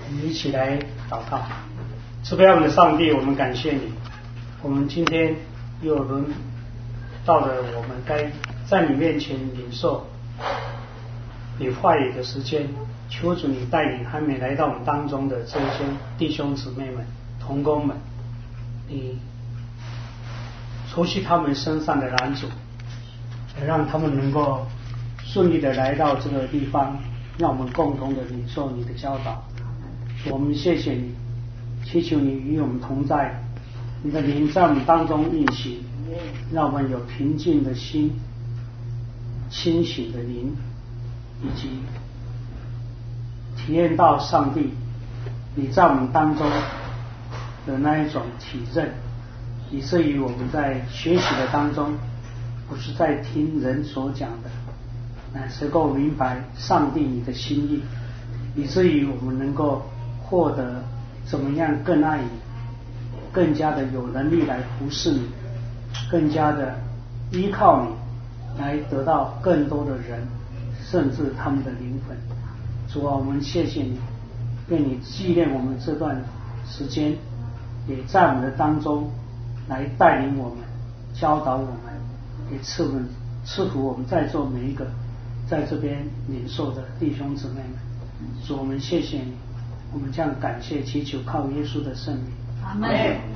我们一起来祷告。慈悲我们的上帝，我们感谢你，我们今天又轮到了我们该在你面前领受你话语的时间。求主你带领还没来到我们当中的这些弟兄姊妹们、同工们，你除去他们身上的拦阻，让他们能够顺利的来到这个地方，让我们共同的领受你的教导。我们谢谢你，祈求你与我们同在，你的灵在我们当中运行，让我们有平静的心、清醒的灵，以及体验到上帝你在我们当中的那一种体认，以至于我们在学习的当中不是在听人所讲的，乃是够明白上帝你的心意，以至于我们能够获得怎么样更爱你，更加的有能力来服侍你，更加的依靠你来得到更多的人，甚至他们的灵魂。主啊，我们谢谢你，愿你纪念我们这段时间，也在我们的当中来带领我们、教导我们，也赐福我们在座每一个在这边领受的弟兄姊妹们。主，我们谢谢你，我们将感谢祈求靠耶稣的圣名。 阿们。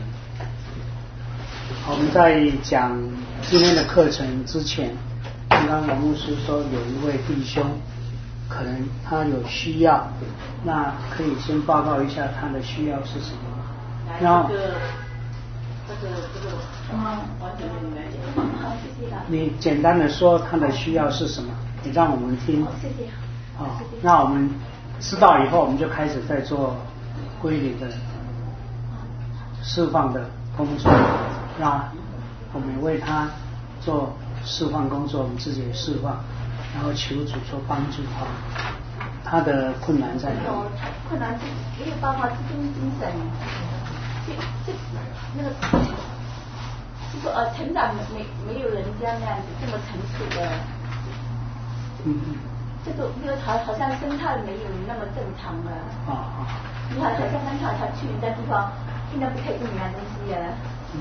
我们在讲今天的课程之前，刚刚王牧师说有一位弟兄可能他有需要，那可以先报告一下他的需要是什么。然后完全没来讲。好，谢谢啦。 你简单的说他的需要是什么，你让我们听。 谢谢。 好，那我们知道以后，我们就开始在做归零的释放的工作。那我们为他做释放工作，我们自己也释放，然后求主说帮助他。他的困难在哪里？ 困难是没有办法集中精神，那个就说成长没有人家那样子这么成熟的。这个好像生态没有那么正常了。你好像很好像去人家地方，现在不可以跟人家东西啊。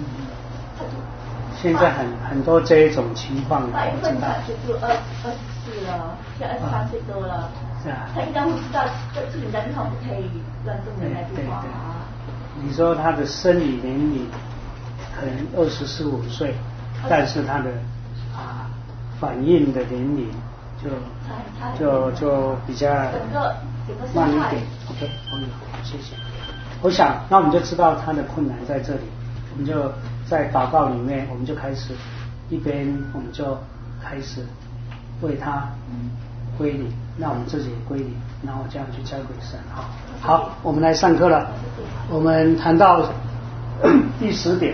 现在很多这一种情况。 8月份他就24了，现在23岁多了。 是啊。 他应该会知道，去人家地方不可以乱动人家地方啊。 你说他的生理年龄可能24、25岁，但是他的反应的年龄就比较慢一点。OK， 谢谢。我想，那我们就知道他的困难在这里，我们就在祷告里面，我们就开始一边我们就开始为他归零，那我们自己也归零，然后这样去交给神。好，我们来上课了。我们谈到第10点，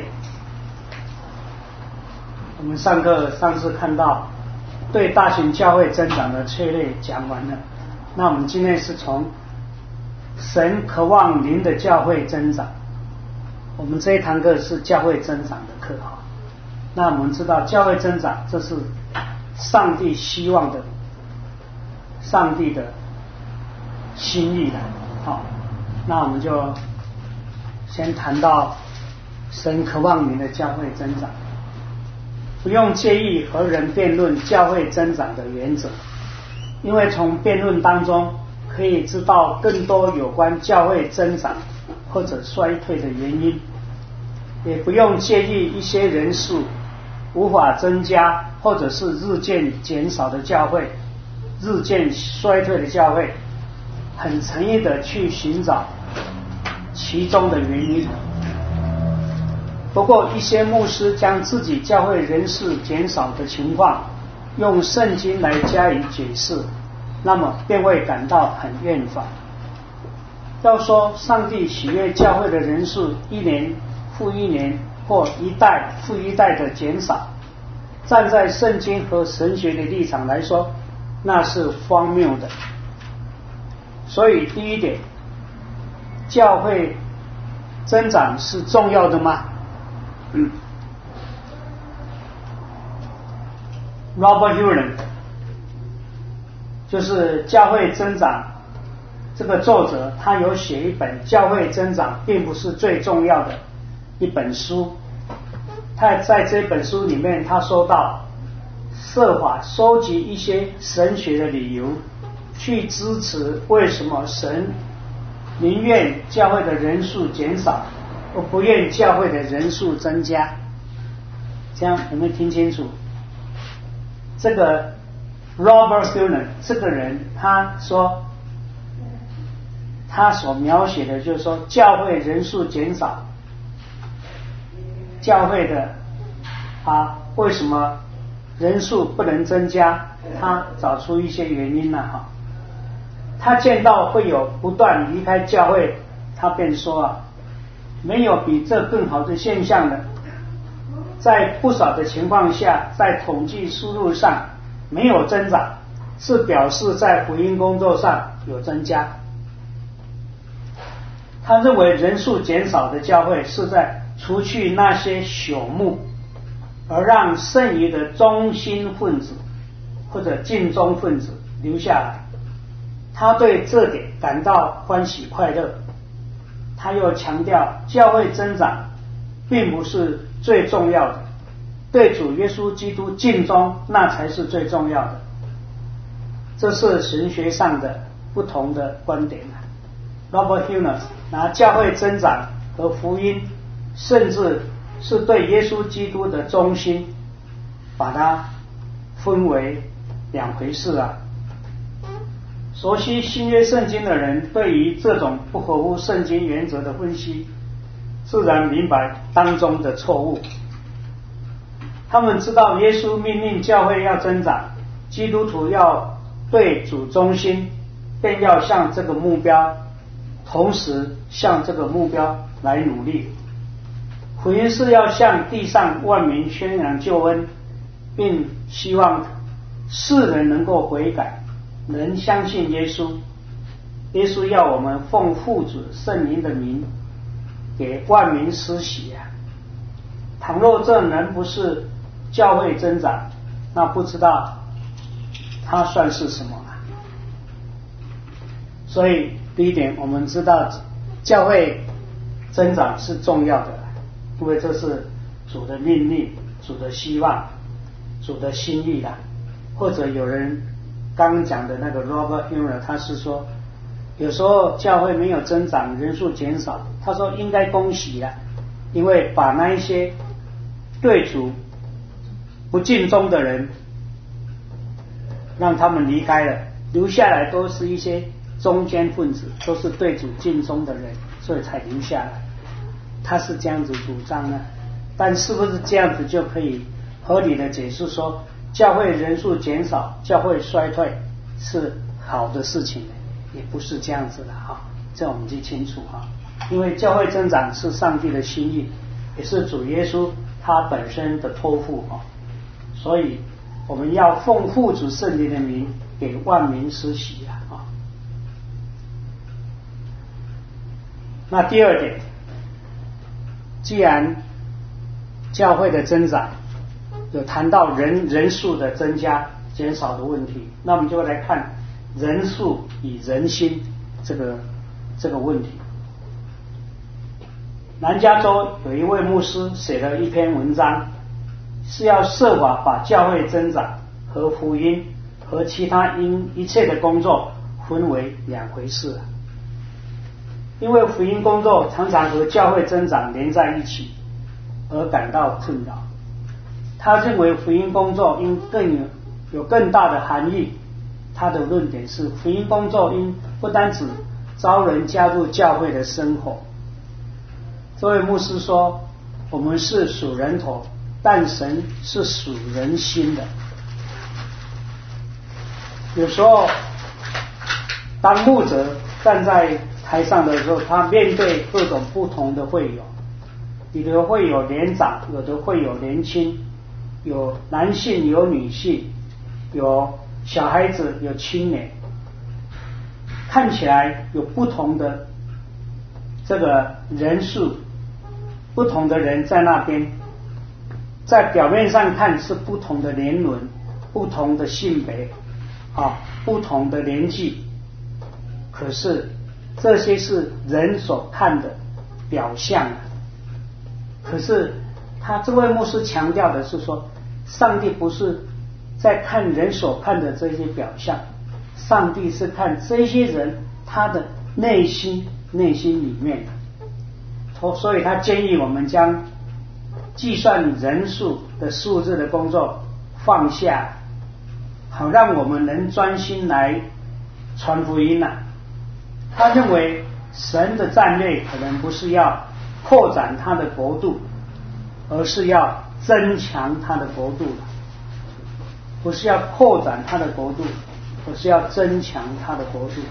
我们上次看到对大型教会增长的策略讲完了，那我们今天是从神渴望您的教会增长，我们这一堂课是教会增长的课。那我们知道教会增长，这是上帝希望的，上帝的心意来。好，那我们就先谈到神渴望您的教会增长。不用介意和人辩论教会增长的原则，因为从辩论当中可以知道更多有关教会增长或者衰退的原因。也不用介意一些人数无法增加或者是日渐减少的教会，日渐衰退的教会，很诚意的去寻找其中的原因。不过一些牧师将自己教会人数减少的情况用圣经来加以解释，那么便会感到很厌烦。要说上帝喜悦教会的人数一年复一年或一代复一代的减少，站在圣经和神学的立场来说，那是荒谬的。所以第一点，教会增长是重要的吗？Robert Hewlett 就是教会增长这个作者他有写一本教会增长并不是最重要的一本书，他在这本书里面他说到设法收集一些神学的理由去支持为什么神宁愿教会的人数减少而不愿教会的人数增加。这样有没有听清楚？这个 Robert Fuller 这个人他说他所描写的就是说教会人数减少，教会的为什么人数不能增加，他找出一些原因了他见到会有不断离开教会，他便说没有比这更好的现象了。在不少的情况下，在统计数入上没有增长，是表示在福音工作上有增加。他认为人数减少的教会是在除去那些朽木，而让剩余的中心分子或者尽忠分子留下来。他对这点感到欢喜快乐。他又强调教会增长并不是最重要的，对主耶稣基督尽忠那才是最重要的。这是神学上的不同的观点。Robert Fuller 拿教会增长和福音，甚至是对耶稣基督的忠心，把它分为两回事熟悉新约圣经的人对于这种不合乎圣经原则的分析，自然明白当中的错误。他们知道耶稣命令教会要增长，基督徒要对主忠心，便要向这个目标，同时向这个目标来努力。福音是要向地上万民宣扬救恩，并希望世人能够悔改，能相信耶稣。耶稣要我们奉父子圣灵的名给万民施洗倘若这人不是教会增长，那不知道他算是什么所以第一点，我们知道教会增长是重要的，因为这是主的命令，主的希望，主的心意或者有人刚刚讲的那个 Robert Fuller 他是说有时候教会没有增长，人数减少，他说应该恭喜因为把那一些对主不尽忠的人让他们离开了，留下来都是一些中间分子，都是对主尽忠的人，所以才留下来。他是这样子主张但是不是这样子就可以合理的解释说教会人数减少，教会衰退是好的事情也不是这样子的这我们记清楚因为教会增长是上帝的心意，也是主耶稣他本身的托付所以我们要奉父子圣灵的名给万民施洗那第二点，既然教会的增长有谈到人数的增加减少的问题，那我们就来看人数与人心这个问题。南加州有一位牧师写了一篇文章，是要设法把教会增长和福音和其他一切的工作分为两回事因为福音工作常常和教会增长连在一起而感到困扰。他认为福音工作应有更大的含义。他的论点是福音工作应不单只招人加入教会的生活。这位牧师说，我们是属人头，但神是属人心的。有时候当牧者站在台上的时候，他面对各种不同的会友，有的会有年长，有的会有年轻，有男性有女性，有小孩子有青年，看起来有不同的这个人数，不同的人在那边，在表面上看是不同的年轮，不同的性别不同的年纪， 可是这些是人所看的表象。可是他这位牧师强调的是说，上帝不是在看人所看的这些表象，上帝是看这些人他的内心里面的。所以他建议我们将计算人数的数字的工作放下，好让我们能专心来传福音啊。他认为神的战略可能不是要扩展他的国度，而是要增强他的国度，不是要扩展他的国度，而是要增强他的国度。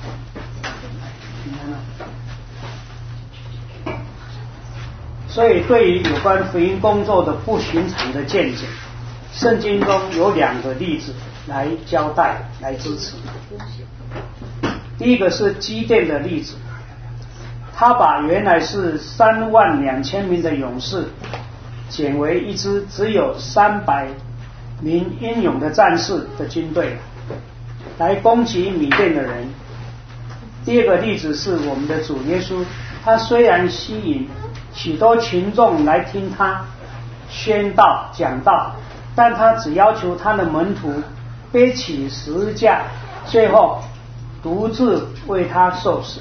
所以对于有关福音工作的不寻常的见解，圣经中有2个例子来交代来支持。第一个是基甸的例子，他把原来是32000名的勇士减为一支只有300名英勇的战士的军队，来攻击米甸的人。第二个例子是我们的主耶稣，他虽然吸引许多群众来听他宣道讲道，但他只要求他的门徒背起十字架，最后独自为他受死。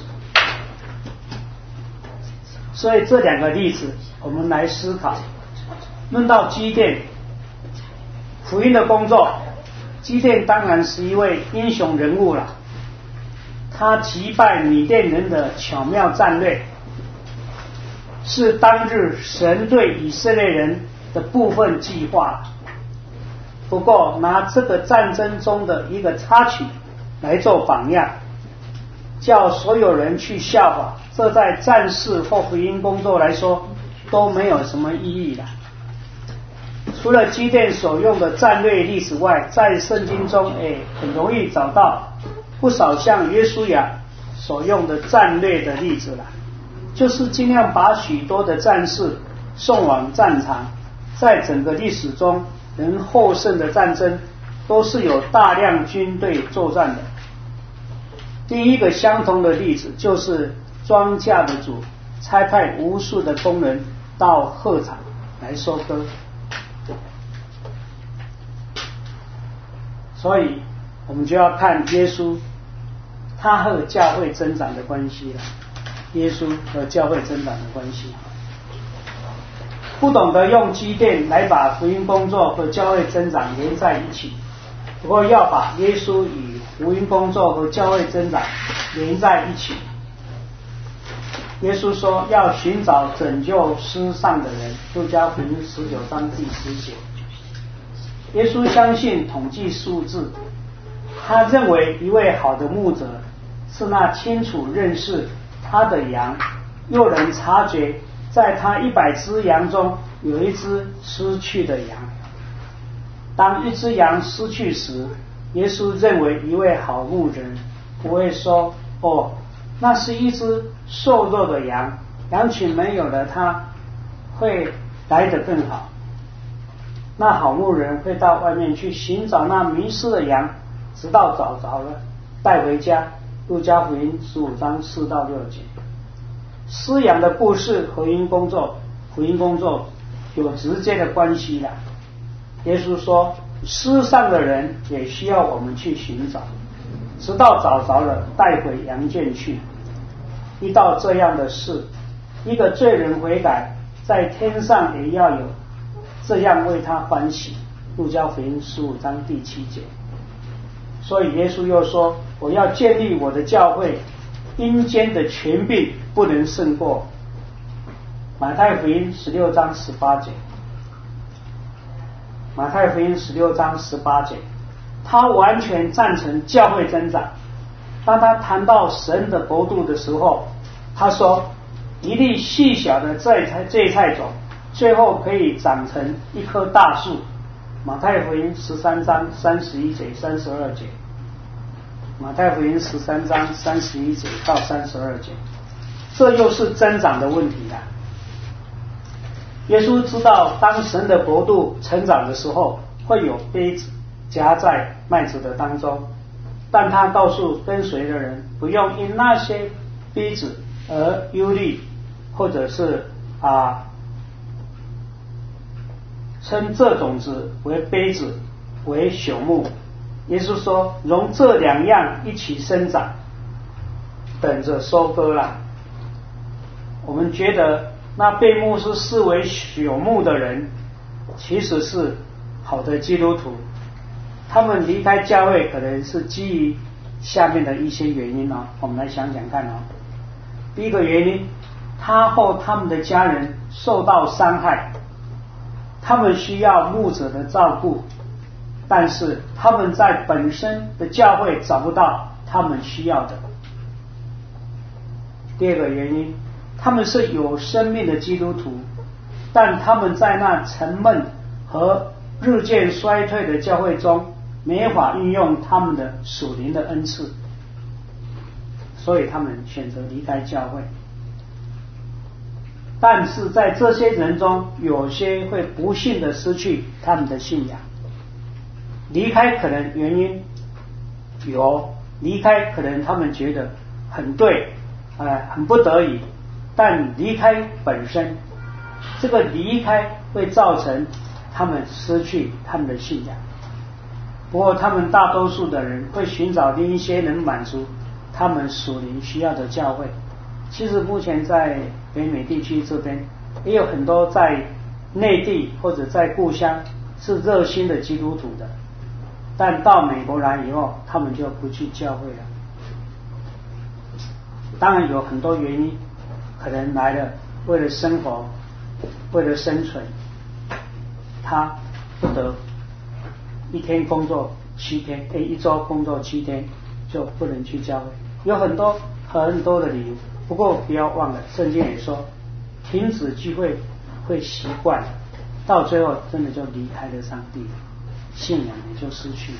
所以这2个例子我们来思考。论到基甸福音的工作，基甸当然是一位英雄人物了。他击败米甸人的巧妙战略，是当日神对以色列人的部分计划。不过拿这个战争中的一个插曲来做榜样，叫所有人去效法，这在战士或福音工作来说都没有什么意义了。除了基甸所用的战略历史外，在圣经中很容易找到不少像约书亚所用的战略的例子了，就是尽量把许多的战士送往战场。在整个历史中能获胜的战争都是有大量军队作战的。第一个相同的例子就是庄稼的主差派无数的工人到禾场来收割。所以我们就要看耶稣他和教会增长的关系了。耶稣和教会增长的关系，不懂得用基甸来把福音工作和教会增长连在一起，不过要把耶稣与福音工作和教会增长连在一起。耶稣说要寻找拯救失丧的人，路加福音19章第10节。耶稣相信统计数字，他认为一位好的牧者是那清楚认识他的羊，又能察觉在他100只羊中有一只失去的羊。当一只羊失去时，耶稣认为一位好牧人不会说那是一只瘦弱的羊，羊群没有了它会来得更好。那好牧人会到外面去寻找那迷失的羊，直到找着了带回家。路加福音15章4到6节。失羊的故事和福音工作有直接的关系了。耶稣说失丧的人也需要我们去寻找，直到找着了带回羊圈去。遇到这样的事，一个罪人悔改，在天上也要有这样为他欢喜。路加福音15章第7节。所以耶稣又说我要建立我的教会，阴间的权柄不能胜过。马太福音16章18节。马太福音16章18节，他完全赞成教会增长。当他谈到神的国度的时候，他说一粒细小的芥菜种最后可以长成一棵大树。马太福音13章31节32节。马太福音13章31节到32节。这又是增长的问题了。耶稣知道当神的国度成长的时候，会有秸子夹在麦子的当中， 但他告诉跟随的人，不用因那些逼子而忧虑，或者是称这种子为杯子，为朽木。耶稣说，容这两样一起生长，等着收割了。我们觉得那被牧师视为朽木的人，其实是好的基督徒。他们离开教会可能是基于下面的一些原因哦，我们来想想看哦。第一个原因，他或他们的家人受到伤害，他们需要牧者的照顾，但是他们在本身的教会找不到他们需要的。第二个原因，他们是有生命的基督徒，但他们在那沉闷和日渐衰退的教会中没法运用他们的属灵的恩赐，所以他们选择离开教会。但是在这些人中，有些会不幸的失去他们的信仰。离开可能原因有，离开可能他们觉得很对，很不得已，但离开本身，这个离开会造成他们失去他们的信仰。不过他们大多数的人会寻找另一些能满足他们属灵需要的教会。其实目前在北美地区这边也有很多在内地或者在故乡是热心的基督徒的，但到美国来以后，他们就不去教会了。当然有很多原因，可能来了为了生活，为了生存，他不得一天工作7天，一周工作7天就不能去教会，有很多的理由。不过不要忘了，圣经也说，停止聚会会习惯，到最后真的就离开了上帝，信仰也就失去了。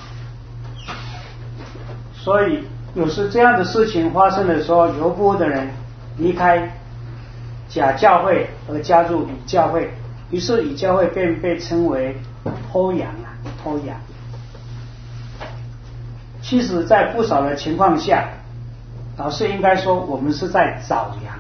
所以有时这样的事情发生的时候，有部分的人离开假教会而加入以教会，于是以教会便被称为偷羊。其实在不少的情况下，老师应该说我们是在找羊。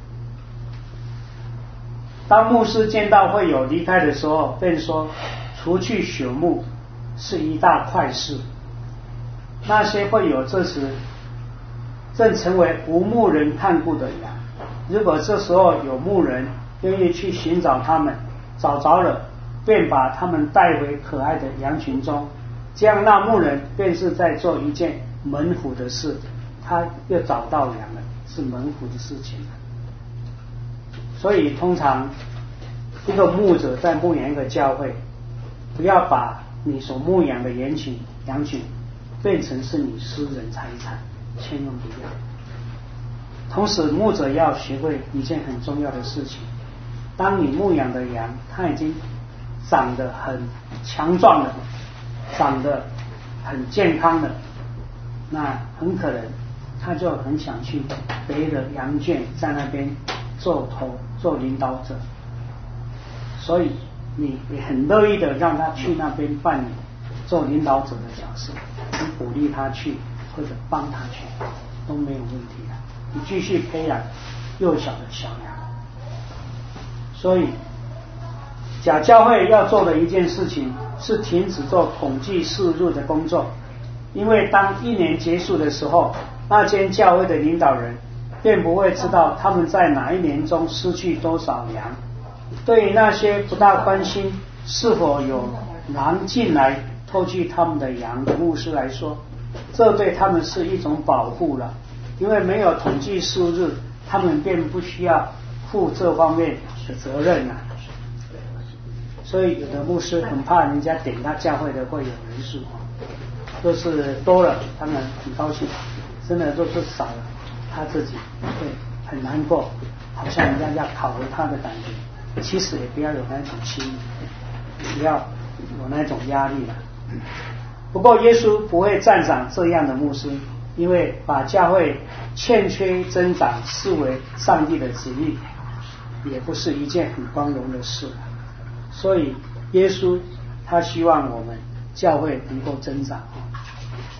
当牧师见到会友离开的时候，便说除去朽木是一大快事。那些会友这时正成为无牧人看顾的羊，如果这时候有牧人愿意去寻找他们，找着了便把他们带回可爱的羊群中，这样那牧人便是在做一件猛虎的事，他又找到羊了，是猛虎的事情。所以通常一个牧者在牧养一个教会，不要把你所牧养的羊群变成是你私人财产，千万不要。同时牧者要学会一件很重要的事情，当你牧养的羊它已经长得很强壮了，长得很健康了，那很可能他就很想去别的羊圈在那边做头做领导者，所以你也很乐意的让他去那边扮演做领导者的角色，你鼓励他去或者帮他去都没有问题的，你继续培养幼小的小羊。所以假教会要做的一件事情是停止做统计事务的工作，因为当1年结束的时候，那间教会的领导人便不会知道他们在哪一年中失去多少羊。对于那些不大关心是否有狼进来偷去他们的羊的牧师来说，这对他们是一种保护了，因为没有统计数日，他们便不需要负这方面的责任了。所以有的牧师很怕人家点他教会的会有人数，都是多了他们很高兴，真的都是少了他自己会很难过，好像人家要讨回他的感觉。其实也不要有那种心理，不要有那种压力了。不过耶稣不会赞赏这样的牧师，因为把教会欠缺增长视为上帝的旨意，也不是一件很光荣的事。所以耶稣他希望我们教会能够增长。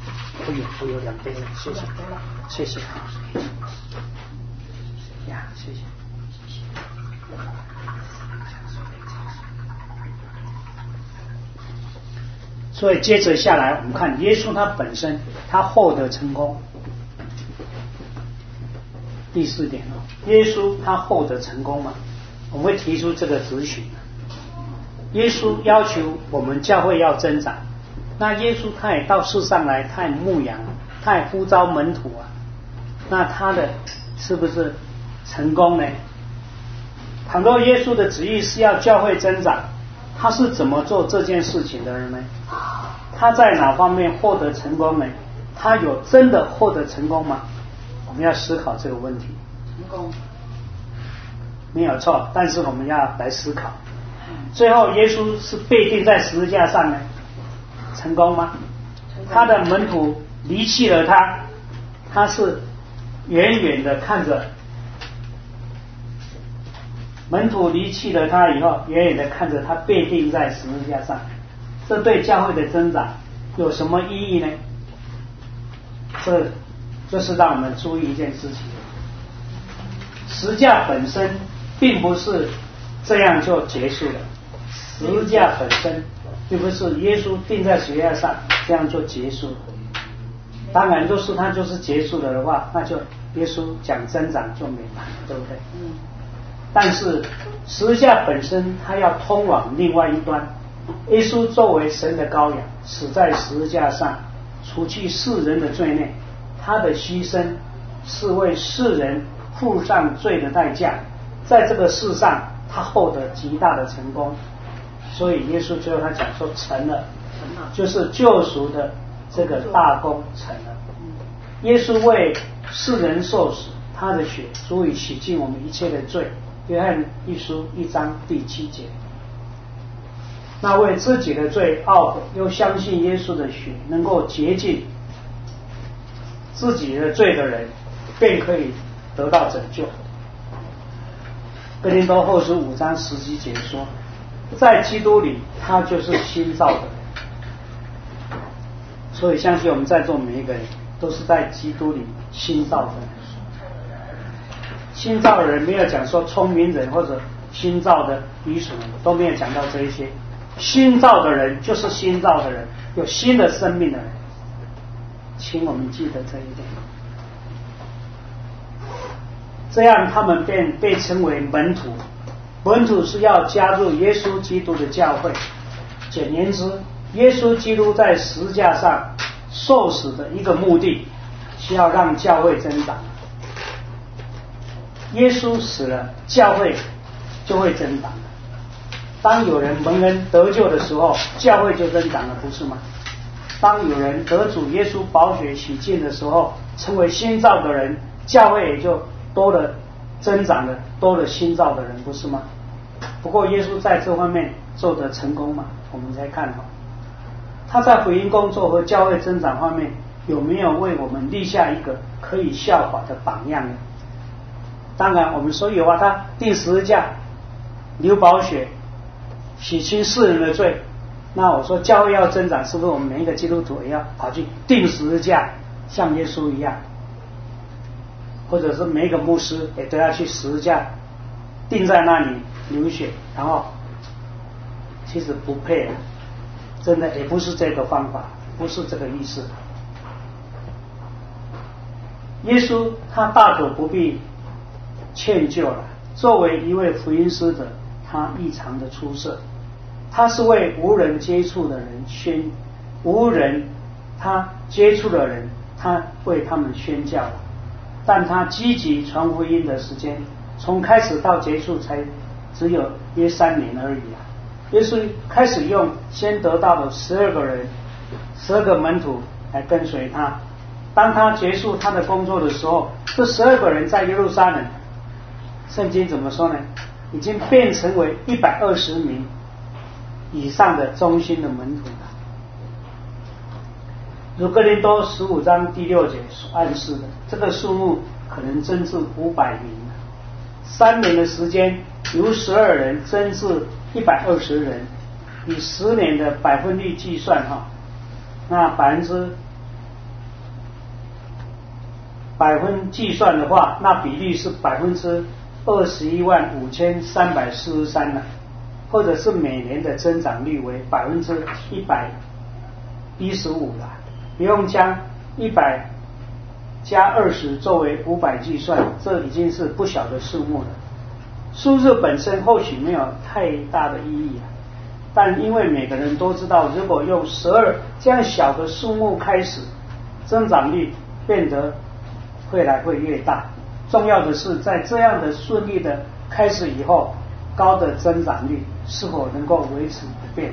我有2杯了，谢谢，谢谢啊，呀，谢谢。所以接着下来，我们看耶稣他本身，他获得成功。第4点哦，耶稣他获得成功嘛，我们会提出这个质询。耶稣要求我们教会要增长，那耶稣他也到世上来，他也牧羊，他也呼召门徒啊，那他的是不是成功呢？倘若耶稣的旨意是要教会增长，他是怎么做这件事情的人呢？他在哪方面获得成功呢？他有真的获得成功吗？我们要思考这个问题。 成功没有错，但是我们要来思考，最后耶稣是被钉在十字架上呢，成功吗？他的门徒离弃了他，他是远远的看着，门徒离弃了他以后，远远的看着他被钉在十字架上，这对教会的增长有什么意义呢？这就是让我们注意一件事情，十字架本身并不是这样就结束了，十字架本身并不是耶稣钉在十字架上这样就结束了。当然就是他就是结束了的话，那就耶稣讲增长就美满，对不对？但是十字架本身它要通往另外一端，耶稣作为神的羔羊死在十字架上，除去世人的罪孽，他的牺牲是为世人付上罪的代价，在这个世上他获得极大的成功，所以耶稣最后他讲说成了，就是救赎的这个大功成了。耶稣为世人受死，他的血足以洗净我们一切的罪，约翰一书1章第7节。那为自己的罪懊悔，又相信耶稣的血能够洁净自己的罪的人，便可以得到拯救。哥林多后书5章17节说，在基督里他就是新造的人。所以相信我们在座每一个人都是在基督里新造的人。新造的人没有讲说聪明人或者新造的愚蠢人，都没有讲到这一些。新造的人就是新造的人，有新的生命的人，请我们记得这一点。这样他们便被称为门徒，门徒是要加入耶稣基督的教会。简言之，耶稣基督在十字架上受死的一个目的是要让教会增长。耶稣死了，教会就会增长。当有人蒙恩得救的时候，教会就增长了，不是吗？当有人得主耶稣宝血洗净的时候，成为新造的人，教会也就多了增长了，多了新造的人，不是吗？不过耶稣在这方面做得成功吗？我们再看他在福音工作和教会增长方面有没有为我们立下一个可以效法的榜样呢？当然我们说有啊，他钉十字架流宝血洗清世人的罪。那我说教会要增长，是不是我们每一个基督徒也要跑去钉十字架，像耶稣一样？或者是每一个牧师也都要去十字架钉在那里流血，然后其实不配，真的也不是这个方法，不是这个意思。耶稣他大可不必歉疚了，作为一位福音使者，他异常的出色。他是为无人接触的人无人他接触的人，他为他们宣教了。但他积极传福音的时间，从开始到结束才只有约3年而已啊。耶稣开始用先得到的12个人，12个门徒来跟随他。当他结束他的工作的时候，这12个人在耶路撒冷，圣经怎么说呢？已经变成为120名以上的忠心的门徒了。如哥林多15章第6节所暗示的，这个数目可能增至500名3年的时间，由12人增至120人，以10年的百分率计算那百分计算的话，那比例是215343呢，或者是每年的增长率为115%了。不用将100加20作为500计算，这已经是不小的数目了。数字本身或许没有太大的意义，但因为每个人都知道，如果用12这样小的数目开始，增长率变得会越大。重要的是，在这样的顺利的开始以后，高的增长率是否能够维持不变。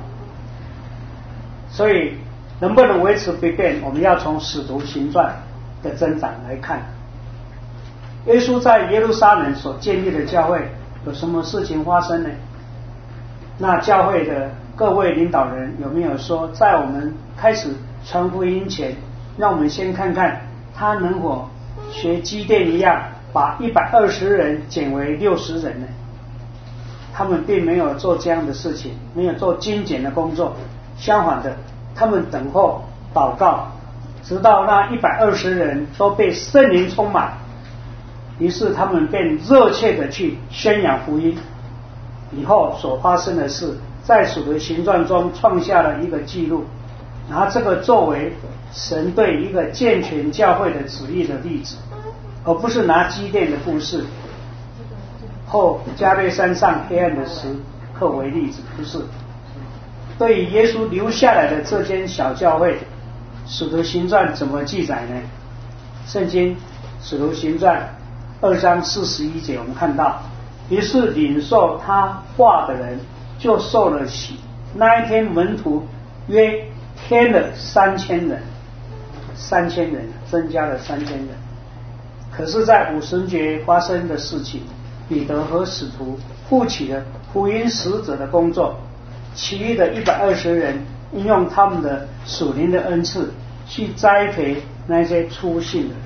所以能不能维持不变，我们要从使徒行传的增长来看。耶稣在耶路撒冷所建立的教会有什么事情发生呢？那教会的各位领导人有没有说，在我们开始传福音前，让我们先看看他能否学基甸一样，把120人减为60人呢？他们并没有做这样的事情，没有做精简的工作，相反的，他们等候祷告，直到那120人都被圣灵充满，于是他们便热切的去宣扬福音。以后所发生的事，在使徒行传中创下了一个记录，拿这个作为神对一个健全教会的旨意的例子，而不是拿基甸的故事后加略山上黑暗的时刻为例子，不是。对于耶稣留下来的这间小教会，使徒行传怎么记载呢？圣经使徒行传2章41节，我们看到，于是领受他话的人就受了洗，那一天门徒约添了3000人，3000人增加了3000人。可是在五旬节发生的事情，彼得和使徒负起了福音使者的工作，其余的120人应用他们的属灵的恩赐去栽培那些初信的人。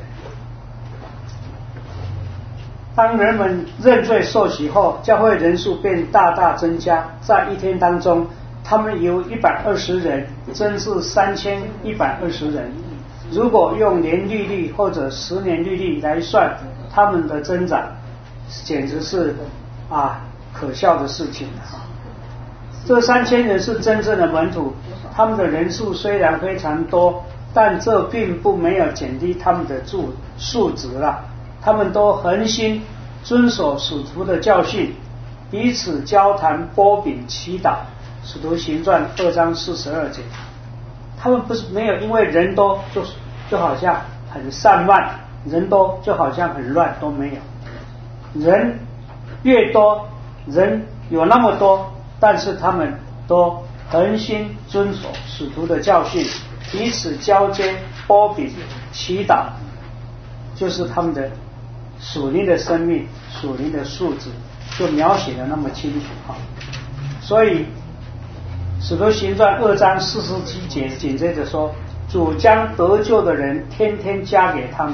当人们认罪受洗后，教会人数便大大增加，在一天当中，他们由120人增至3120人。如果用年利率或者10年利率来算他们的增长，简直是可笑的事情。这3000人是真正的门徒，他们的人数虽然非常多，但这并不没有减低他们的素质了。他们都恒心遵守使徒的教训，彼此交谈、擘饼、祈祷。使徒行传2章42节，他们不是没有因为人多就好像很散漫，人多就好像很乱，都没有。人越多，人有那么多，但是他们都恒心遵守使徒的教训，彼此交接、擘饼、祈祷，就是他们的属灵的生命、属灵的素质，就描写的那么清楚。所以使徒行传2章47节紧接着说，主将得救的人天天加给他们。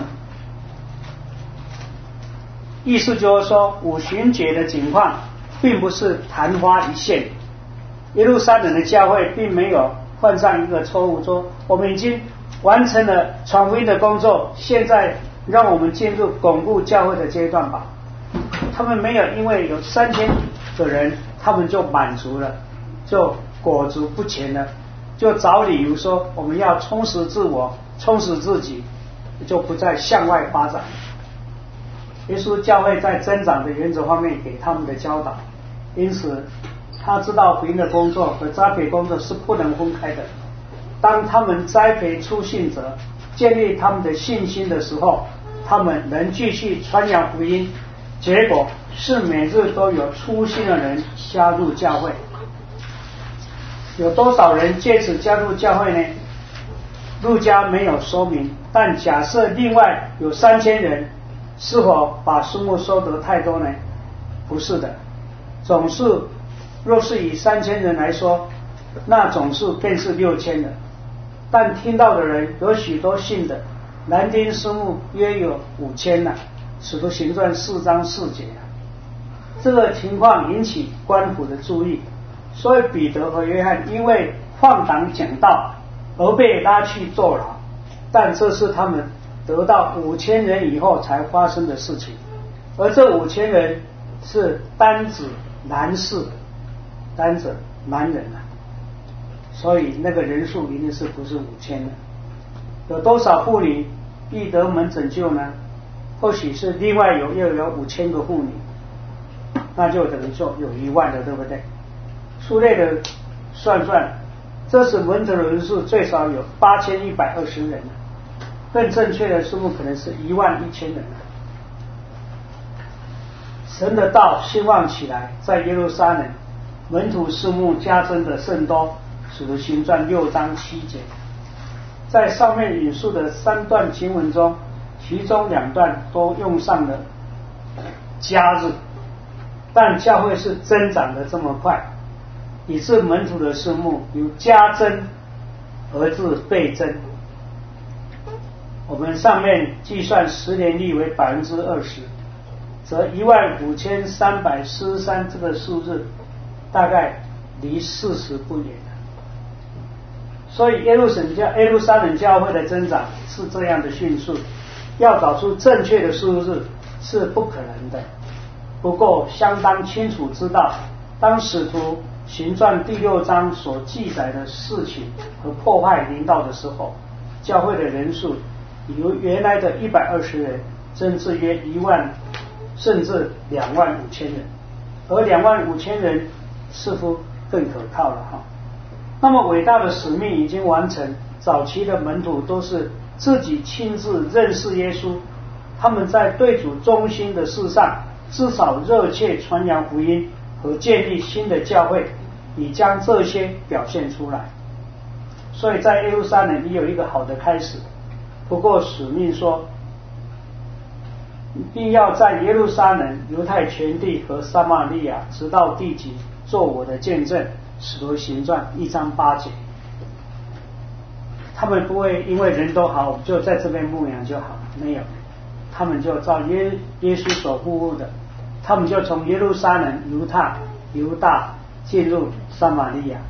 意思就是说，五旬节的情况并不是昙花一现，耶路撒冷的教会并没有犯上一个错误，说我们已经完成了传福音的工作，现在让我们进入巩固教会的阶段吧。他们没有因为有3000个人，他们就满足了，就裹足不前了，就找理由说我们要充实自我、充实自己，就不再向外发展。耶稣教会在增长的原则方面给他们的教导，因此他知道福音的工作和栽培工作是不能分开的。当他们栽培初信者，建立他们的信心的时候，他们能继续传扬福音，结果是每日都有初信的人加入教会。有多少人借此加入教会呢？路加没有说明，但假设另外有3000人，是否把数目说得太多呢？不是的，总数若是以3000人来说，那总数便是6000了。但听到的人有许多信的，男丁数目约有5000了。使徒行传4章4节。这个情况引起官府的注意，所以彼得和约翰因为放胆讲道而被拉去坐牢，但这是他们得到5000人以后才发生的事情，而这5000人是单指男士，单指男人啊，所以那个人数一定是不是5000的。有多少妇女必得蒙拯救呢？或许是另外又有5000个妇女，那就等于说有1万的，对不对？粗略的算算，这使蒙拯的人数最少有8120人，更正确的数目可能是11000人。神的道兴旺起来，在耶路撒冷，门徒数目加增的甚多。使徒行传6章7节。在上面引述的3段经文中，其中2段都用上了加字，但教会是增长的这么快，以致门徒的数目由加增而至倍增。我们上面计算10年率为 20%， 则15343这个数字大概离40不远。所以耶路撒冷教会的增长是这样的迅速，要找出正确的数字是不可能的。不过相当清楚知道，当使徒行传第6章所记载的事情和破坏临到的时候，教会的人数由原来的120人增至约1万，甚至25000人，而25000人似乎更可靠了哈。那么伟大的使命已经完成，早期的门徒都是自己亲自认识耶稣，他们在对主忠心的事上至少热切传扬福音和建立新的教会，以将这些表现出来。所以在耶路撒冷也有一个好的开始。不过使命说，并要在耶路撒冷、犹太全地和撒玛利亚直到地极做我的见证。使徒行传1章8节。他们不会因为人都好，我们就在这边牧养就好，没有，他们就照耶稣所呼吁的，他们就从耶路撒冷、犹大进入撒玛利亚，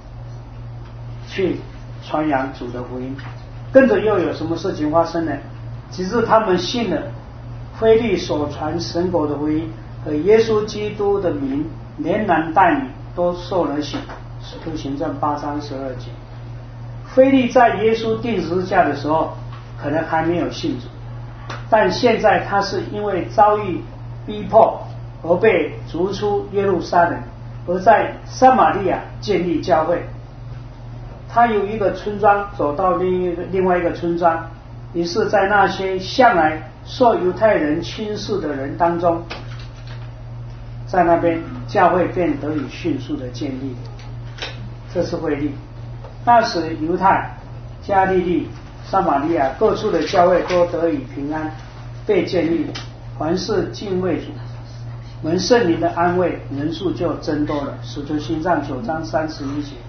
去传扬主的福音。跟着又有什么事情发生呢？只是他们信了腓力所传神国的福音和耶稣基督的名，连男带女都受了洗。使徒行传8章12节。腓力在耶稣钉十字架的时候可能还没有信主，但现在他是因为遭遇逼迫而被逐出耶路撒冷，而在撒玛利亚建立教会。他由一个村庄走到另外一个村庄，于是在那些向来受犹太人轻视的人当中，在那边教会便得以迅速的建立。这是腓力。那时犹太、加利利、撒玛利亚各处的教会都得以平安被建立，凡是敬畏主、蒙圣灵的安慰，人数就增多了。使徒行传9章31节。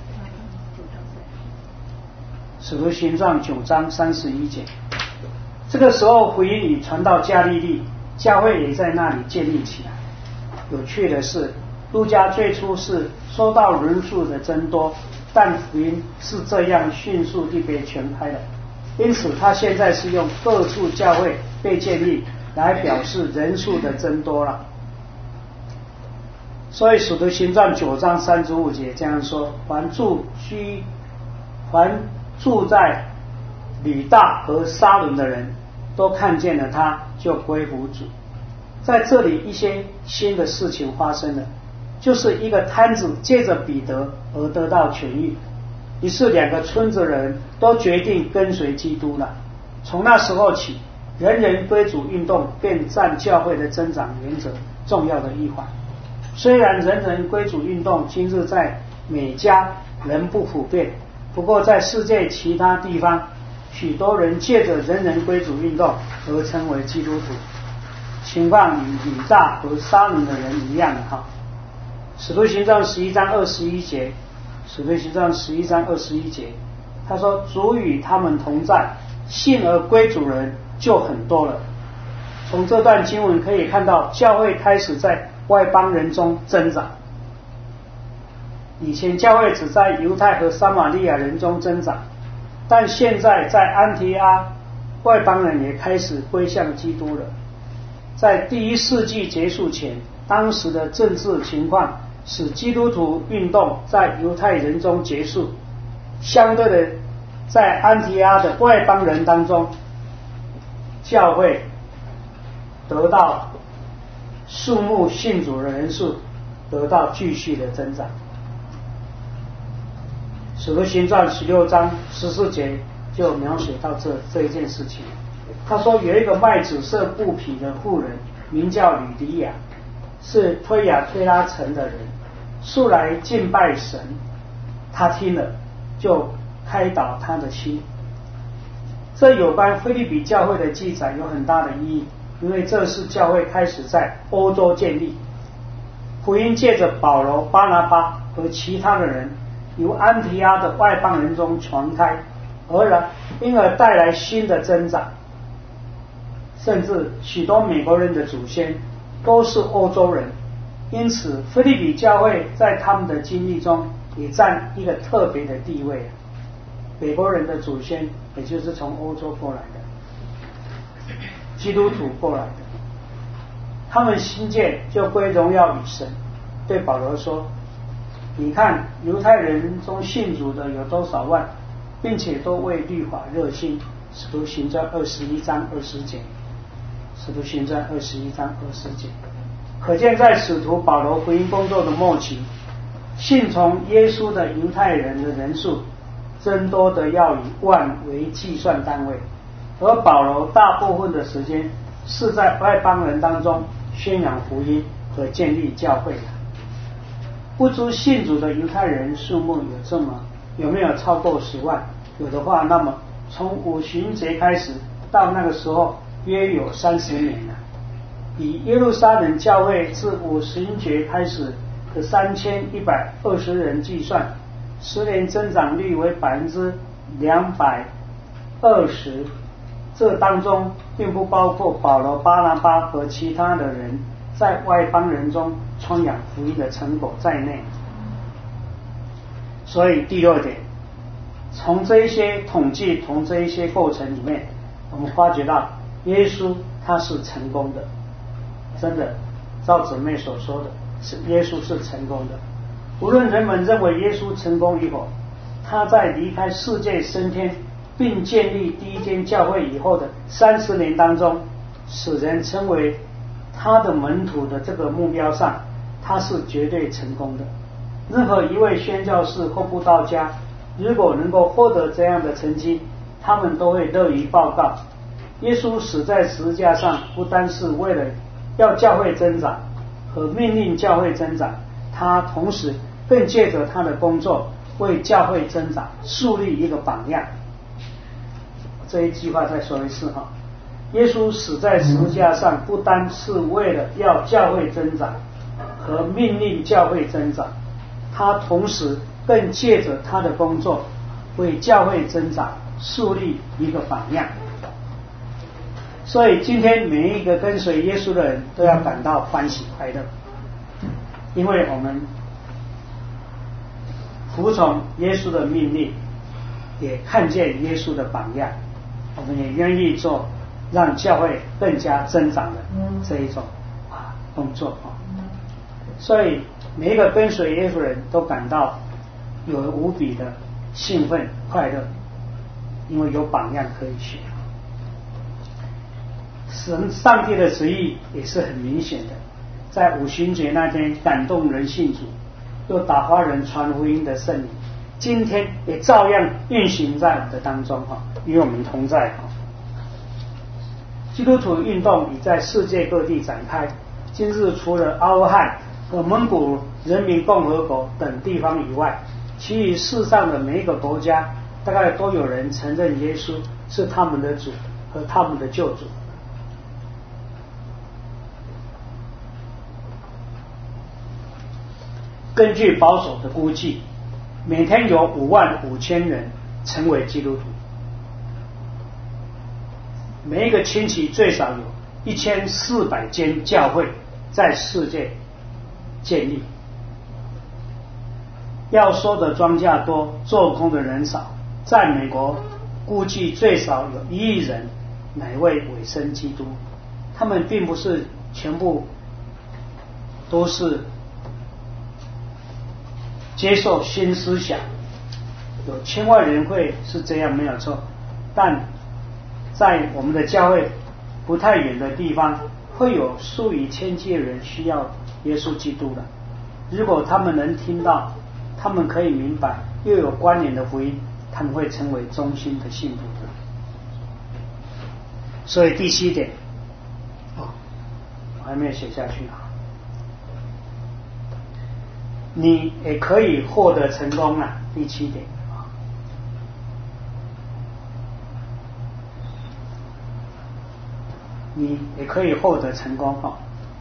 使徒行传9章31节。这个时候福音已传到加利利，教会也在那里建立起来。有趣的是，路加最初是收到人数的增多，但福音是这样迅速地被传开的，因此他现在是用各处教会被建立来表示人数的增多了。所以使徒行传9章35节这样说：凡住在吕大和沙伦的人都看见了他，就归服主。在这里一些新的事情发生了，就是一个摊子借着彼得而得到痊愈，于是2个村子的人都决定跟随基督了。从那时候起，人人归主运动便占教会的增长原则重要的一环。虽然人人归主运动今日在美加仍不普遍，不过在世界其他地方，许多人借着人人归主运动而成为基督徒，情况与吕大和沙伦的人一样哈。使徒行传11章21节，使徒行传11章21节，他说主与他们同在，信而归主人就很多了。从这段经文可以看到，教会开始在外邦人中增长。以前教会只在犹太和撒玛利亚人中增长，但现在在安提阿、 外邦人也开始归向基督了。在第1世纪结束前，当时的政治情况使基督徒运动在犹太人中结束，相对的，在安提阿的外邦人当中，教会得到数目信主的人数得到继续的增长。使徒行传16章14节就描写到这一件事情。他说有一个卖紫色布匹的妇人，名叫吕迪亚，是推雅推拉城的人，素来敬拜神。他听了就开导他的心。这有关腓立比教会的记载有很大的意义，因为这是教会开始在欧洲建立，福音借着保罗、巴拿巴和其他的人由安提阿的外邦人中传开，因而带来新的增长。甚至许多美国人的祖先都是欧洲人，因此腓立比教会在他们的经历中也占一个特别的地位。美国人的祖先也就是从欧洲过来的基督徒过来的，他们新建就归荣耀与神。对保罗说，你看犹太人中信主的有多少万，并且都为律法热心。使徒行传21章20节，使徒行传21章20节，可见在使徒保罗福音工作的末期，信从耶稣的犹太人的人数增多的要以万为计算单位，而保罗大部分的时间是在外邦人当中宣扬福音和建立教会的。不知信主的犹太人数目有没有超过10万？有的话，那么从五旬节开始到那个时候约有30年了。以耶路撒冷教会自五旬节开始的3120人计算，10年增长率为220%。这当中并不包括保罗、巴拿巴和其他的人在外邦人中传扬福音的成果在内。所以第6点，从这一些统计，从这一些过程里面，我们发觉到耶稣他是成功的。真的，照姊妹所说的，是耶稣是成功的。无论人们认为耶稣成功与否，他在离开世界升天并建立第一间教会以后的30年当中，使人称为他的门徒的这个目标上，他是绝对成功的。任何一位宣教士或布道家如果能够获得这样的成绩，他们都会乐于报告，耶稣死在十字架上不单是为了要教会增长和命令教会增长，他同时更借着他的工作为教会增长树立一个榜样。这一句话再说一次哈，耶稣死在十字架上不单是为了要教会增长和命令教会增长，他同时更借着他的工作为教会增长树立一个榜样。所以今天每一个跟随耶稣的人都要感到欢喜快乐，因为我们服从耶稣的命令，也看见耶稣的榜样，我们也愿意做让教会更加增长的这一种工作。所以每一个跟随耶稣的人都感到有无比的兴奋快乐，因为有榜样可以学。上帝的旨意也是很明显的，在五旬节那天感动人信主又打发人传福音的圣灵，今天也照样运行在我们的当中，与我们同在。基督徒运动已在世界各地展开，今日除了阿富汗和蒙古人民共和国等地方以外，其余世上的每一个国家大概都有人承认耶稣是他们的主和他们的救主。根据保守的估计，每天有55000人成为基督徒，每一个星期最少有1400间教会在世界建立。要收的庄稼多，做工的人少，在美国估计最少有1亿人哪位委身基督，他们并不是全部都是接受新思想，有千万人会是这样没有错，但在我们的教会不太远的地方，会有数以千计的人需要耶稣基督的。如果他们能听到，他们可以明白，又有关联的福音，他们会成为忠心的信徒的。所以第7点，我还没有写下去啊。你也可以获得成功啊，第7点。你也可以获得成功啊。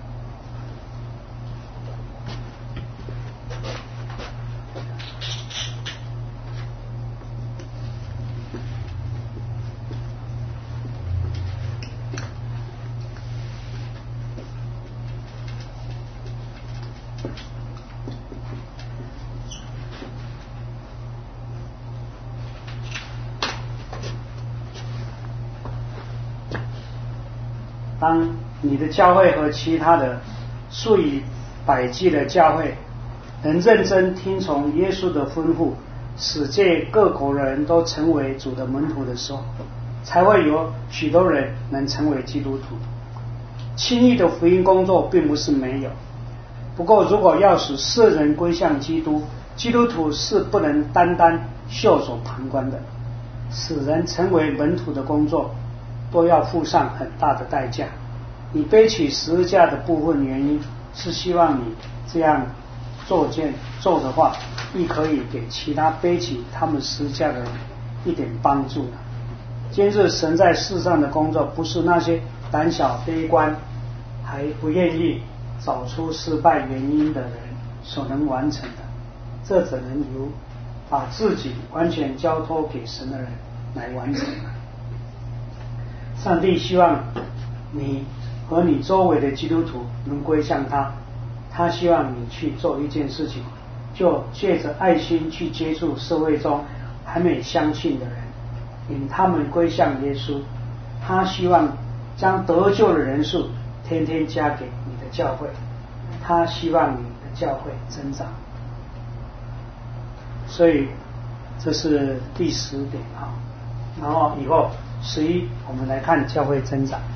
当你的教会和其他的数以百计的教会能认真听从耶稣的吩咐，使这各国人都成为主的门徒的时候，才会有许多人能成为基督徒。轻易的福音工作并不是没有，不过如果要使世人归向基督，基督徒是不能单单袖手旁观的，使人成为门徒的工作都要付上很大的代价。你背起十字架的部分原因是希望你这样做的话，亦可以给其他背起他们十字架的人一点帮助的。今日神在世上的工作，不是那些胆小悲观还不愿意找出失败原因的人所能完成的，这只能由把自己完全交托给神的人来完成的。上帝希望你和你周围的基督徒能归向他，他希望你去做一件事情，就借着爱心去接触社会中还没相信的人，引他们归向耶稣。他希望将得救的人数天天加给你的教会，他希望你的教会增长。所以这是第10点啊。然后以后11我们来看教会增长。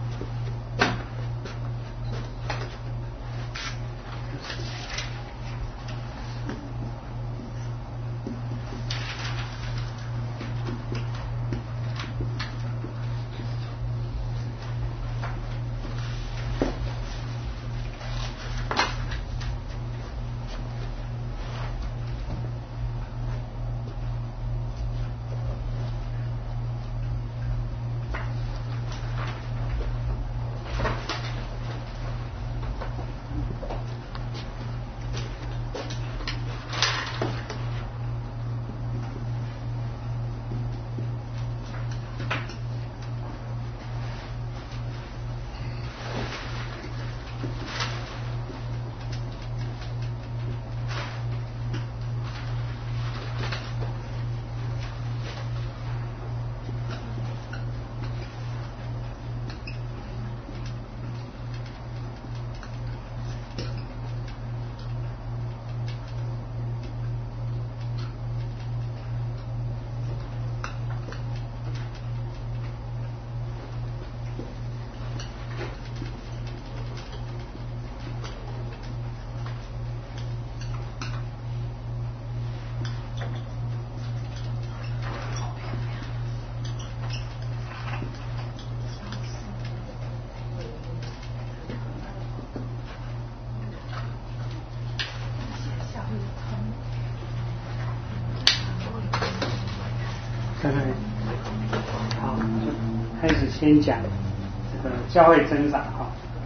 好，就开始先讲这个教会增长哈。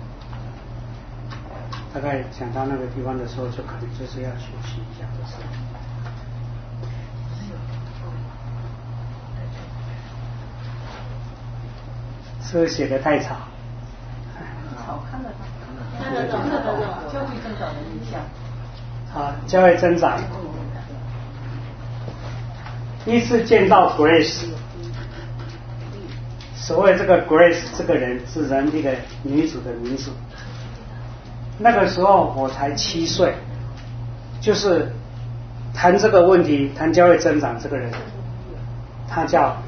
大概讲到那个地方的时候，就可能就是要休息一下的时候。是不是写的太吵？ 好看得懂，看得懂，教会增长的影响。 啊，教会增长。第一次见到 Grace 所谓这个 Grace 这个人是人一个女子的名字。那个时候我才7岁，就是谈这个问题，谈教会增长这个人，他叫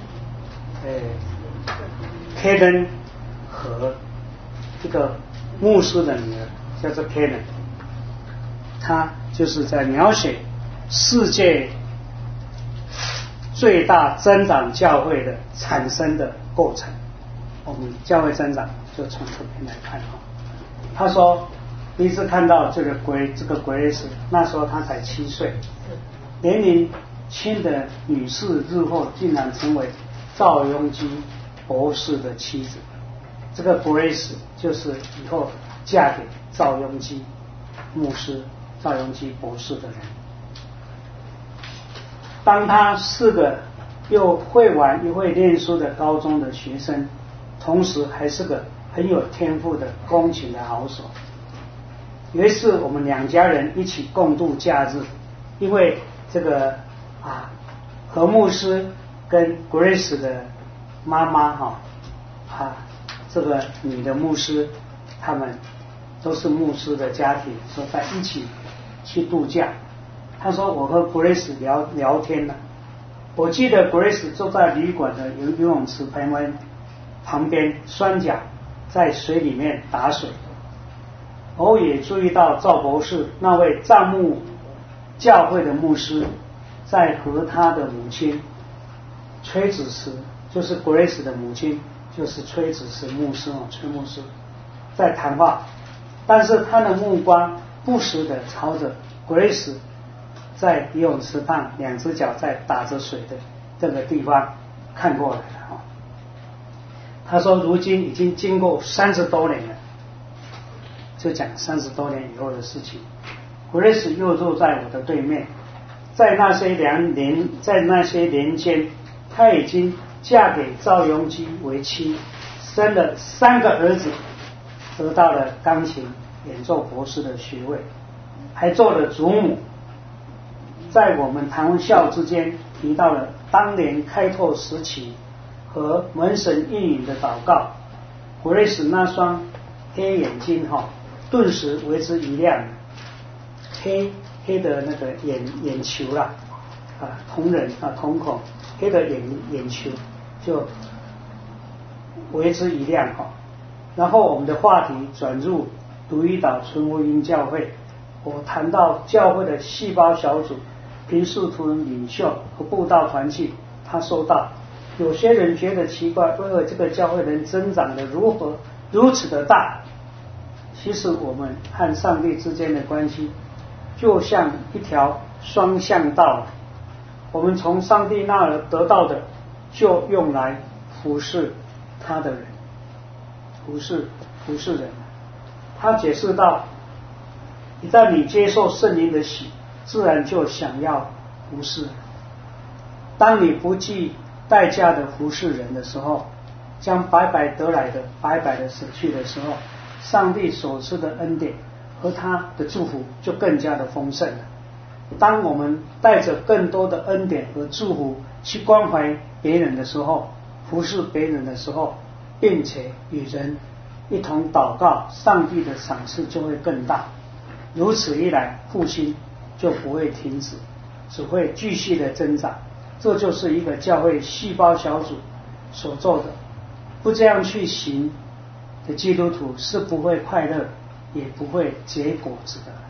Karen 和一个牧师的女儿叫做 Karen， 他就是在描写世界最大增长教会的产生的过程。我们教会增长就从这边来看。他说第一次看到这个 Grace， 那时候他才7岁，年龄轻的女士日后竟然成为赵雍基博士的妻子。这个 Grace 就是以后嫁给赵雍基牧师、赵雍基博士的人。当他是个又会玩又会念书的高中的学生，同时还是个很有天赋的钢琴的好手。有一次我们2家人一起共度假日，因为这个何牧师跟 Grace 的妈妈这个女的牧师，他们都是牧师的家庭，说在一起去度假。他说我和 Grace 聊天了，我记得 Grace 坐在旅馆的游泳池旁边双脚在水里面打水。我也注意到赵博士那位帐幕教会的牧师在和他的母亲崔子慈，就是 Grace 的母亲，就是崔子慈牧师崔牧师在谈话，但是他的目光不时地朝着 Grace 在游泳池旁2只脚在打着水的这个地方看过来了。他说如今已经经过30多年了，就讲30多年以后的事情。Grace 又坐在我的对面，在那些年间，她已经嫁给赵雍基为妻，生了3个儿子，得到了钢琴演奏博士的学位，还做了祖母。在我们谈笑之间提到了当年开拓时期和门神应允的祷告。Grace 那双黑眼睛顿时为之一亮，黑的那个眼球啦，瞳仁瞳孔黑的眼球就为之一亮。然后我们的话题转入独一岛纯福音教会，我谈到教会的细胞小组、平素图领袖和布道团契。他说道，有些人觉得奇怪，为何这个教会能增长的如此的大？其实我们和上帝之间的关系就像一条双向道，我们从上帝那儿得到的就用来服侍他的人，服侍人。他解释到，一旦你接受圣灵的洗，自然就想要服侍。当你不计代价的服侍人的时候，将白白得来的白白的舍去的时候，上帝所赐的恩典和他的祝福就更加的丰盛了。当我们带着更多的恩典和祝福去关怀别人的时候，服侍别人的时候，并且与人一同祷告，上帝的赏赐就会更大。如此一来，复兴就不会停止，只会继续的增长。这就是一个教会细胞小组所做的。不这样去行的基督徒是不会快乐，也不会结果子的。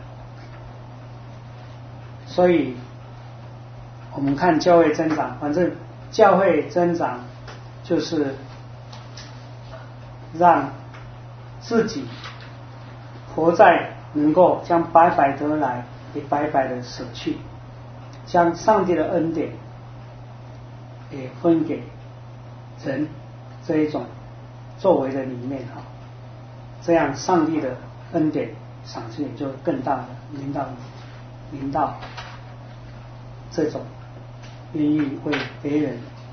所以我们看教会增长，反正教会增长就是让自己活在能够将白白得来也白白的舍去，将上帝的恩典也分给人这一种作为的里面，这样上帝的恩典赏赐也就更大的临到这种愿意为别人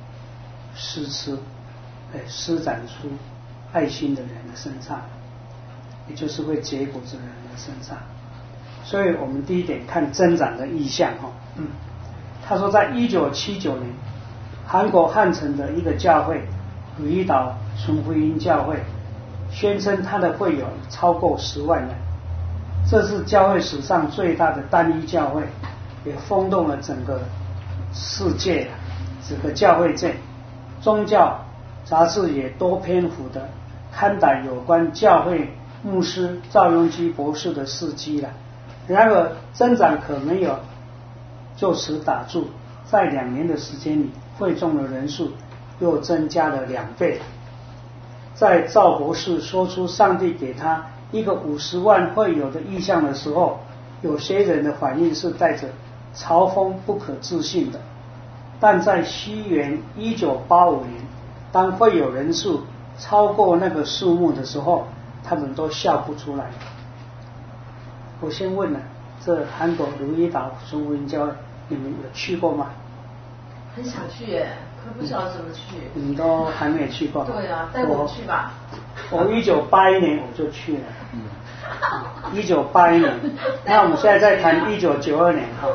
施展出爱心的人的身上，也就是会结果子的人的身上。所以我们第一点看增长的意向。他说在1979年韩国汉城的一个教会，汝矣岛纯福音教会，宣称他的会友超过10万人，这是教会史上最大的单一教会，也轰动了整个世界，整个教会界。宗教杂志也多篇幅的刊载有关教会牧师赵雍基博士的事迹了。然而增长可没有就此打住，在2年的时间里，会众的人数又增加了2倍。在赵博士说出上帝给他一个50万会友的意象的时候，有些人的反应是带着嘲讽不可置信的。但在西元1985年，当会友人数超过那个数目的时候，他们都笑不出来。我先问了，这韩国如意岛纯福音教会你们有去过吗？ 很想去耶，可不晓得怎么去。 你都还没有去过？ 对啊，带我去吧。 我1981年我就去了。1981年，那我们现在在谈1992年哈。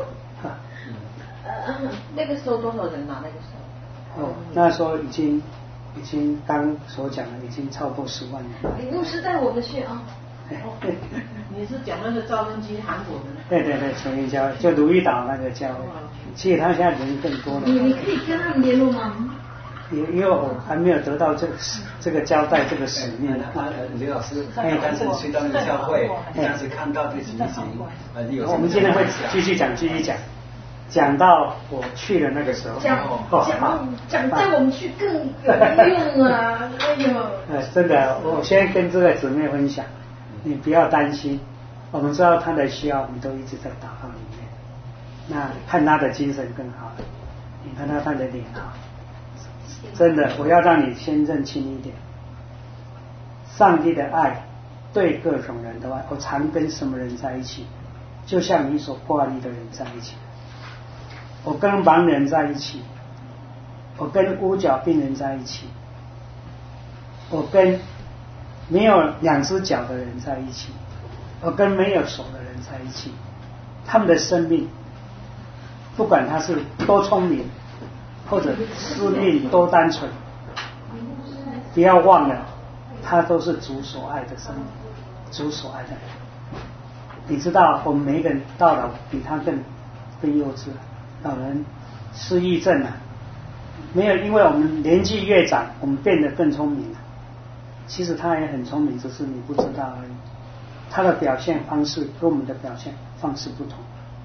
那个时候多少人啊？那个时候？ 那时候已经刚所讲的已经超过10万人。 牧师带我们去啊。你是讲那个赵雍基韩国的？ 对，纯福音教会就如意岛那个教会，其实他现在人更多了。 你可以跟他们联络吗？ 因为我还没有得到这个交代这个使命。 刘老师，当时去到那个教会，当时看到这情形， 我们今天会继续讲到我去的那个时候。 讲带我们去更有用啊！哎呦。 真的，我先跟这个姊妹分享，你不要担心，我们知道她的需要，我们都一直在祷告里面。那看她的精神更好了，你看她的脸好。真的，我要让你先认清一点，上帝的爱对各种人的爱。我常跟什么人在一起，就像你所挂虑的人在一起。我跟盲人在一起，我跟乌脚病人在一起，我跟没有2只脚的人在一起，我跟没有手的人在一起。他们的生命，不管他是多聪明，或者生命多单纯，不要忘了，他都是主所爱的生命，主所爱的人。你知道，我们每一个人到老比他更幼稚。老人失忆症啊，没有，因为我们年纪越长，我们变得更聪明了。其实他也很聪明，只是你不知道而已。他的表现方式跟我们的表现方式不同。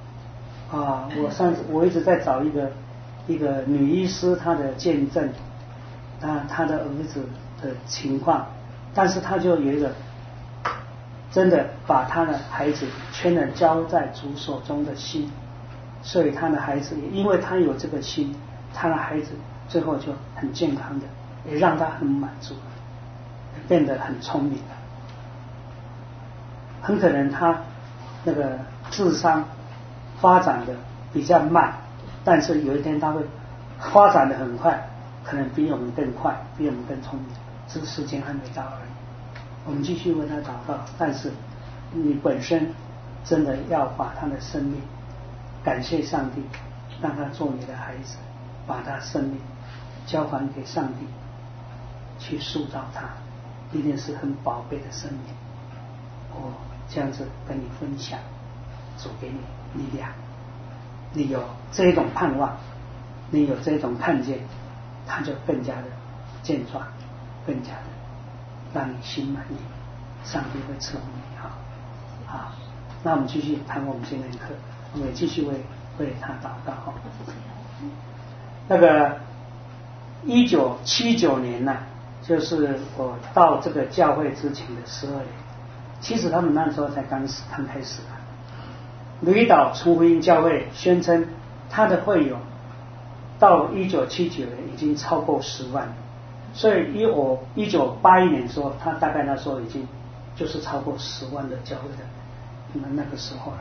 我一直在找一个女医师，她的见证，她的儿子的情况，但是她就有一个真的把她的孩子全然交在主手中的心。所以他的孩子也因为他有这个心，他的孩子最后就很健康的，也让他很满足，变得很聪明了。很可能他那个智商发展的比较慢，但是有一天他会发展的很快，可能比我们更快，比我们更聪明，只是时间还没到而已。我们继续为他祷告，但是你本身真的要把他的生命感谢上帝，让他做你的孩子，把他生命交还给上帝，去塑造他，一定是很宝贝的生命。我这样子跟你分享，主给你力量，你有这种盼望，你有这种看见，他就更加的健壮，更加的让你心满意，上帝会赐福你。好，那我们继续谈我们今天的课。我们也继续为他祷告。那个1979年呢，就是我到这个教会之前的12年，其实他们那时候才刚开始啊。如意岛纯福音教会宣称，他的会友到1979年已经超过10万，所以我1981年说，他大概那时候已经就是超过10万的教会的那个时候了。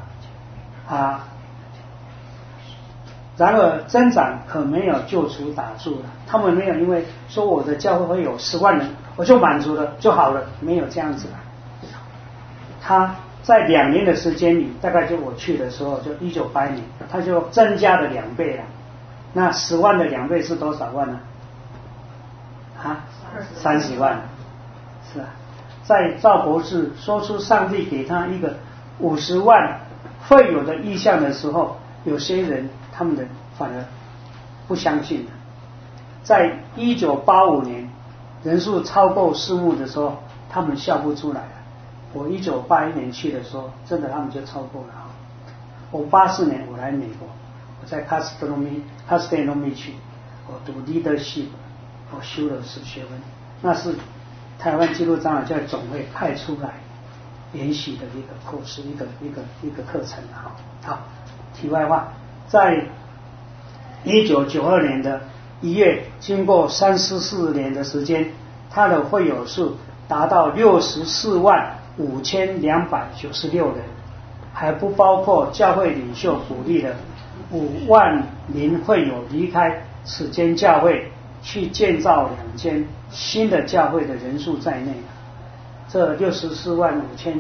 然而增长可没有就此打住了，他们没有因为说我的教会会有10万人我就满足了就好了，没有这样子了。他在2年的时间里，大概就我去的时候就1981年，他就增加了2倍了。那10万的2倍是多少万呢？ 30万，是啊。在赵博士说出上帝给他一个50万会友的意向的时候，有些人他们的反而不相信了。在1985年人数超过4万的时候，他们笑不出来了。我1981年去的时候，真的他们就超过了。我84年我来美国，我在卡斯特罗米去，我读 leadership， 我修了10学分，那是台湾基督长老教会总会派出来研习的一个课时，一个课程。好，题外话，在1992年的1月，经过34年的时间，他的会友数达到64万5296人，还不包括教会领袖鼓励的5万名会友离开此间教会去建造2间新的教会的人数在内。这64万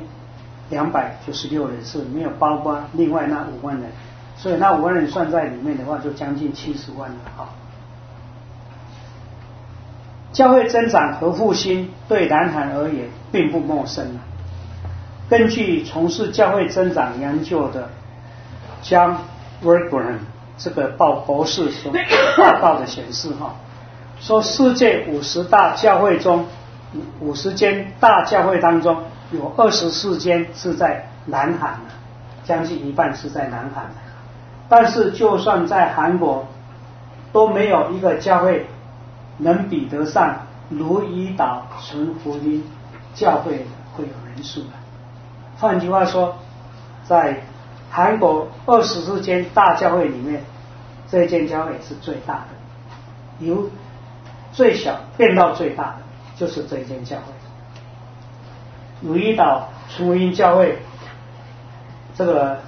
5296人是没有包括另外那5万人，所以那5万人算在里面的话，就将近70万了。教会增长和复兴对南韩而言并不陌生。根据从事教会增长研究的 John Wegman 这个博士所报告的显示，说世界50大教会中，50间大教会当中有24间是在南韩，将近一半是在南韩。但是就算在韩国，都没有一个教会能比得上如意岛纯福音教会会有人数的。换句话说，在韩国24间大教会里面，这一间教会是最大的，由最小变到最大的就是这一间教会。如意岛纯福音教会这个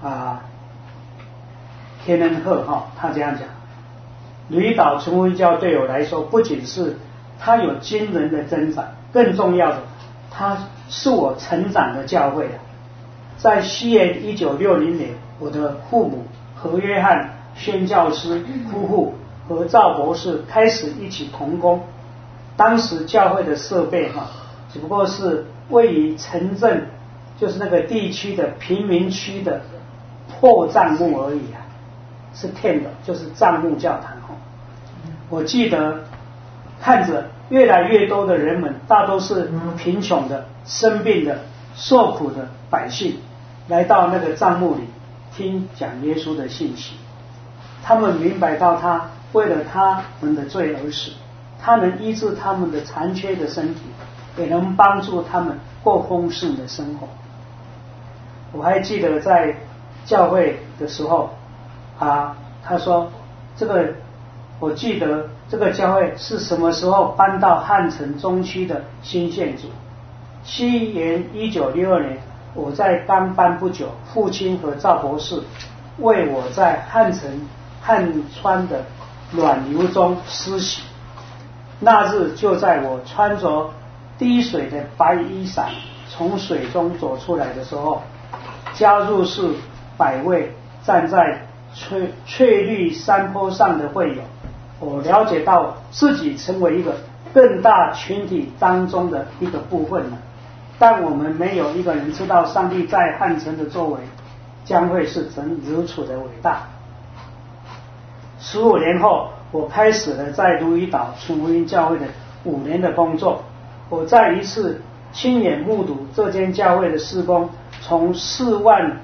天恩赫他这样讲，如意岛纯福音教对我来说，不仅是它有惊人的增长，更重要的，它是我成长的教会。在西元1960年，我的父母何约翰宣教师夫妇和赵博士开始一起同工。当时教会的设备只不过是位于城镇，就是那个地区的贫民区的破帐幕而已是tent，就是帐幕教堂。我记得看着越来越多的人们，大都是贫穷的、生病的、受苦的百姓，来到那个帐幕里听讲耶稣的信息。他们明白到他为了他们的罪而死，他能医治他们的残缺的身体，也能帮助他们过丰盛的生活。我还记得在教会的时候他说我记得这个教会是什么时候搬到汉城中区的新建筑。西元1962年，我在刚搬不久，父亲和赵博士为我在汉川的暖流中施洗。那日就在我穿着滴水的白衣伞从水中走出来的时候，加入是100位站在翠绿山坡上的会友，我了解到自己成为一个更大群体当中的一个部分了。但我们没有一个人知道上帝在汉城的作为将会是如此的伟大。15年后，我开始了在如意岛纯福音教会的5年的工作。我再一次亲眼目睹这间教会的事工从4万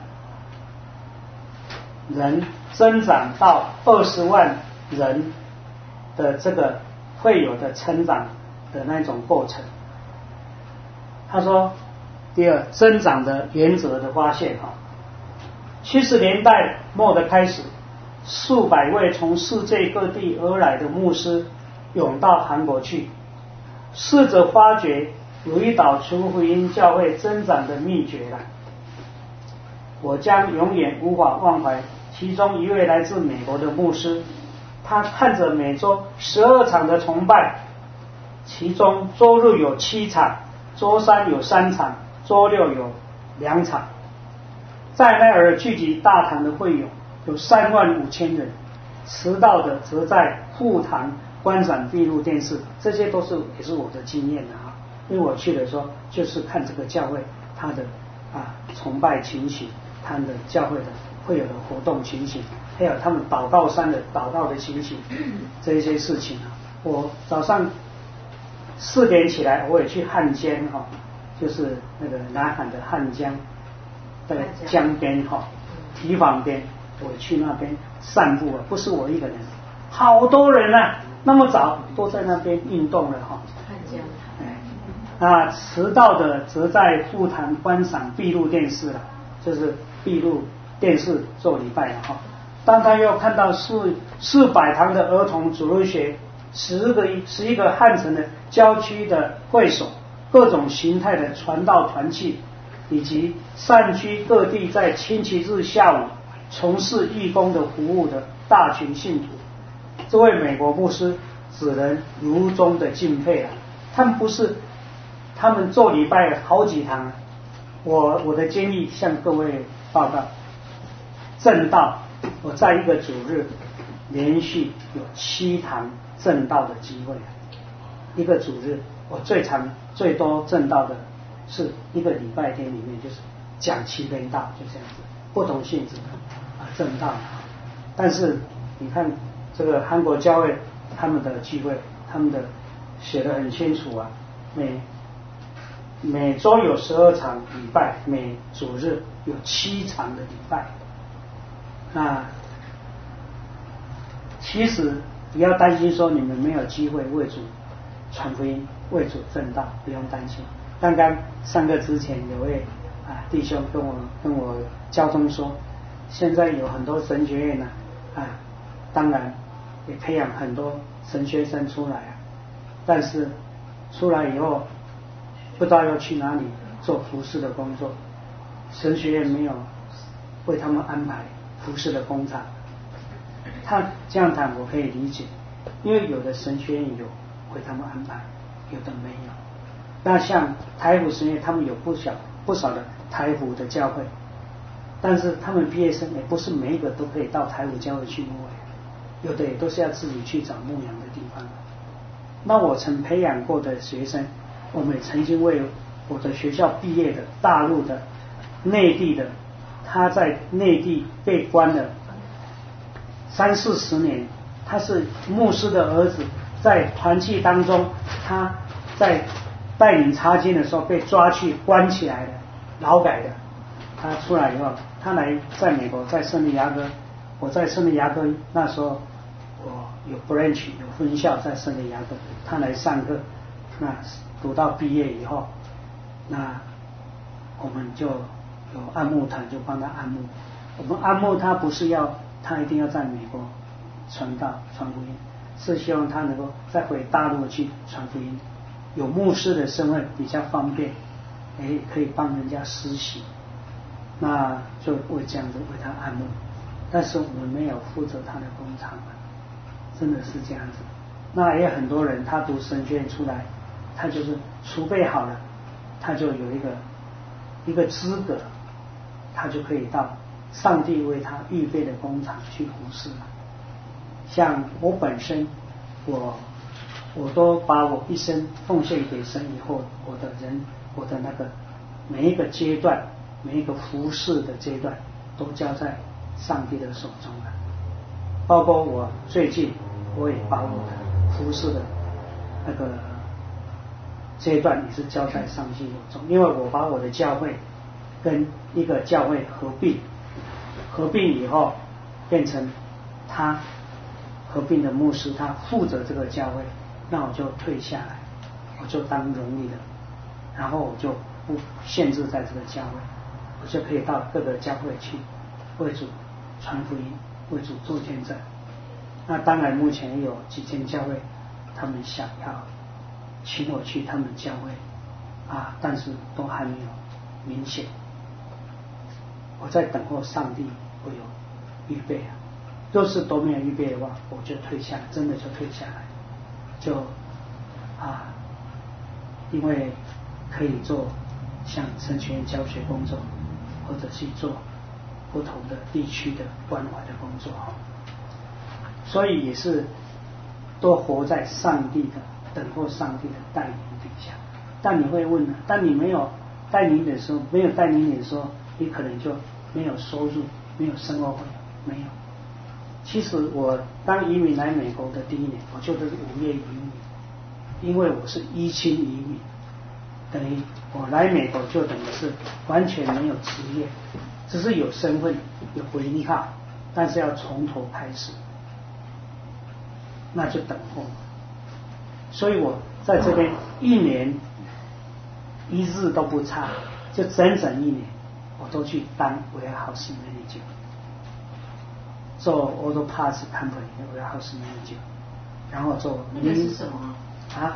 人增长到20万人的这个会友的成长的那种过程。他说，第二，增长的原则的发现70年代末的开始，数百位从世界各地而来的牧师涌到韩国去，试着发掘如意岛纯福音教会增长的秘诀了。我将永远无法忘怀其中一位来自美国的牧师，他看着每周12场的崇拜，其中周日有7场，周3有3场，周6有2场。在那儿聚集大堂的会友有35000人，迟到的则在副堂观赏闭路电视，这些都是也是我的经验啊。因为我去的时候就是看这个教会它的崇拜情形，他们的教会的会有的活动情形，还有他们祷告山的祷告的情形，这一些事情啊。我早上4点起来，我也去汉江哈，就是那个南海的汉江的江边哈，堤防边，我去那边散步啊，不是我一个人，好多人啊，那么早都在那边运动了哈。汉江。迟到的则在副坛观赏闭路电视了，就是闭路电视做礼拜了哈。当他又看到400堂的儿童主日学，11个汉城的郊区的会所，各种形态的传道团契，以及散居各地在星期日下午从事义工的服务的大群信徒，这位美国牧师只能由衷的敬佩啊！他们做礼拜好几堂，我的建议向各位报告，正道我在一个主日连续有7堂正道的机会，一个主日我最多正道的是一个礼拜天里面就是讲7篇道，就这样子，不同性质的正道。但是你看这个韩国教会他们的聚会，他们的写得很清楚啊，每周有12场礼拜，每主日有7场的礼拜。那其实不要担心说你们没有机会为主传福音，为主正道，不用担心。刚刚上课之前有位弟兄跟我交通说，现在有很多神学院当然也培养很多神学生出来但是出来以后不知道要去哪里做服事的工作，神学院没有为他们安排服事的工厂。他这样谈我可以理解，因为有的神学院有为他们安排，有的没有。那像台福神学院他们有不少的台福的教会，但是他们毕业生也不是每一个都可以到台福教会去牧会，有的也都是要自己去找牧养的地方。那我曾培养过的学生，我们也曾经为我的学校毕业的大陆的内地的，他在内地被关了30-40年，他是牧师的儿子，在团契当中他在带领查经的时候被抓去关起来的，劳改的。他出来以后，他来在美国，在圣地亚哥，我在圣地亚哥那时候我有 branch 有分校在圣地亚哥，他来上课，那读到毕业以后，那我们就有按牧团就帮他按牧。我们按牧他不是要他一定要在美国传道传福音，是希望他能够再回大陆去传福音，有牧师的身份比较方便，可以帮人家施洗，那就会这样子为他按牧。但是我们没有负责他的工厂，真的是这样子。那也有很多人他读神学院出来，他就是储备好了，他就有一个资格，他就可以到上帝为他预备的工厂去服侍了。像我本身我都把我一生奉献给神以后，我的那个每一个阶段，每一个服侍的阶段都交在上帝的手中了。包括我最近我也把我的服侍的那个阶段也是交在上帝手中，因为我把我的教会跟一个教会合并以后，变成他合并的牧师，他负责这个教会，那我就退下来，我就当荣誉的，然后我就不限制在这个教会，我就可以到各个教会去为主传福音，为主做见证。那当然目前也有几间教会他们想要请我去他们教会但是都还没有明显，我在等候上帝会有预备若是都没有预备的话，我就退下来，真的就退下来，就因为可以做像神学院教学工作，或者去做不同的地区的关怀的工作所以也是都活在上帝的等候上帝的带领底下。但你会问，当你没有带领的时候，你可能就没有收入，没有生活费，没有。其实我刚移民来美国的第一年，我就是无业移民，因为我是依亲移民，等于我来美国就等于是完全没有职业，只是有身份有回依靠，但是要从头开始，那就等候。所以我在这边一年一日都不差，就整整一年我都去当 warehouse manager， 做 auto parts company 的 warehouse manager， 然后做那个是什么啊？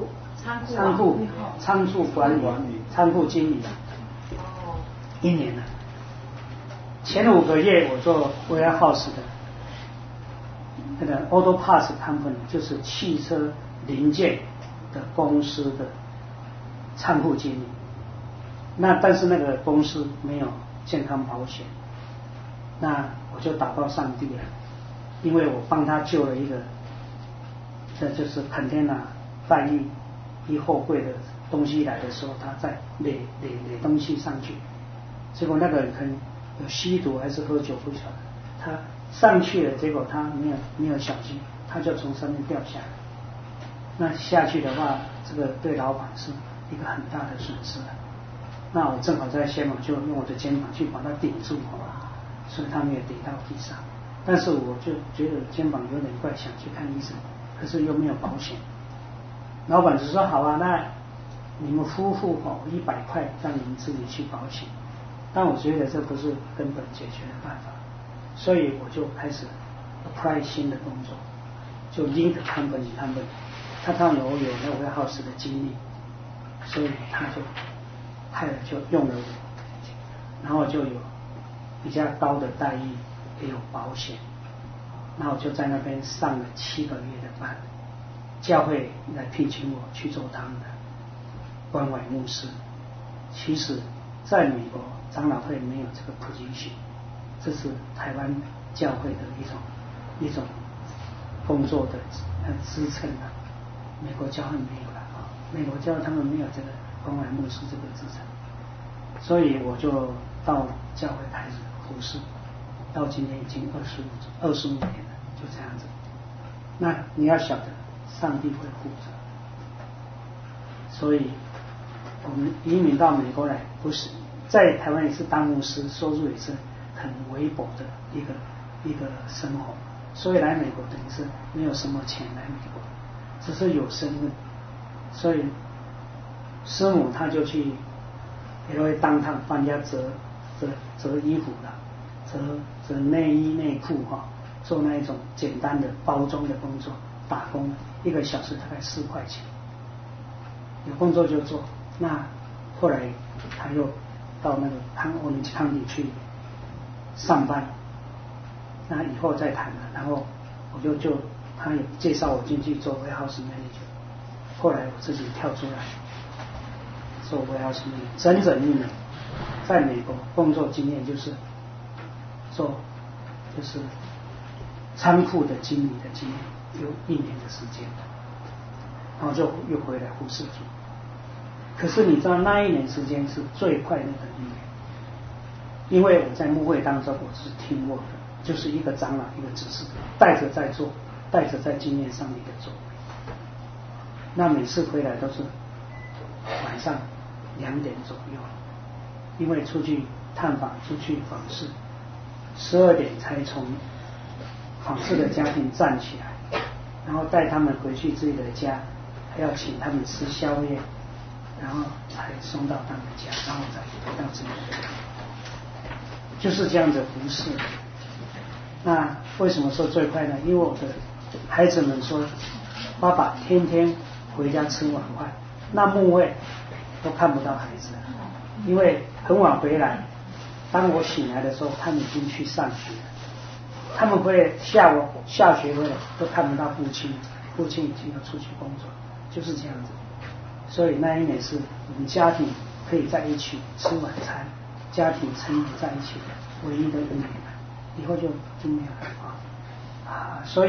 仓库管理，仓库经理。 哦， 一年了。前5个月我做 warehouse 的那个 auto parts company， 就是汽车零件的公司的仓库经理。但是那个公司没有健康保险，那我就祷告上帝了，因为我帮他救了一个，这就是container搬一货柜的东西来的时候，他在垒东西上去，结果那个人可能有吸毒还是喝酒不晓得，他上去了，结果他没有小心，他就从上面掉下来。那下去的话，这个对老板是一个很大的损失。那我正好在现场，就用我的肩膀去把他顶住，所以他没有跌到地上。但是我就觉得肩膀有点怪，想去看医生，可是又没有保险。老板就说好啊，那你们夫妇100块让你们自己去保险。但我觉得这不是根本解决的办法，所以我就开始 apply 新的工作，就 link company， 他有那个 warehouse 的经历，所以他就害了，就用了我，然后就有比较高的待遇，也有保险。那我就在那边上了7个月的班，教会来聘请我去做他们的关怀牧师。其实在美国长老会没有这个 position， 这是台湾教会的一种工作的支撑的，美国教会没有了啊，美国教会他们没有这个关怀牧师这个支撑，所以我就到教会开始服侍，到今天已经25年了，就这样子。那你要晓得，上帝会负责，所以我们移民到美国来，不是在台湾也是当牧师，收入也是很微薄的一个生活，所以来美国等于是没有什么钱来美国，只是有身份，所以师母他就去LA当趟帮人家折衣服啦，折内衣内裤做那一种简单的包装的工作，打工1个小时大概4块钱，有工作就做。那后来他又到那个Orange County去上班，那以后再谈了。然后我就他也介绍我进去做 warehouse manager， 后来我自己跳出来做 warehouse manager， 整整1年，在美国工作经验就是仓库的经理的经验，有1年的时间，然后就又回来服侍主。可是你知道那1年时间是最快乐的1年，因为我在牧会当中我是听过的，就是一个长老一个执事带着在做，带着在经验上面的做。那每次回来都是晚上2点左右，因为出去探访出去访视，12点才从访视的家庭站起来，然后带他们回去自己的家，还要请他们吃宵夜，然后才送到他们家，然后再回到自己的家，就是这样子服侍。那为什么说最快呢？因为我的孩子们说，爸爸天天回家吃晚饭，那牧会都看不到孩子，因为很晚回来，当我醒来的时候，他们已经去上学了，他们会下学回来都看不到父亲已经要出去工作，就是这样子。所以那1年是我们家庭可以在一起吃晚餐，家庭成员在一起的唯一的1年，以后就没有了所以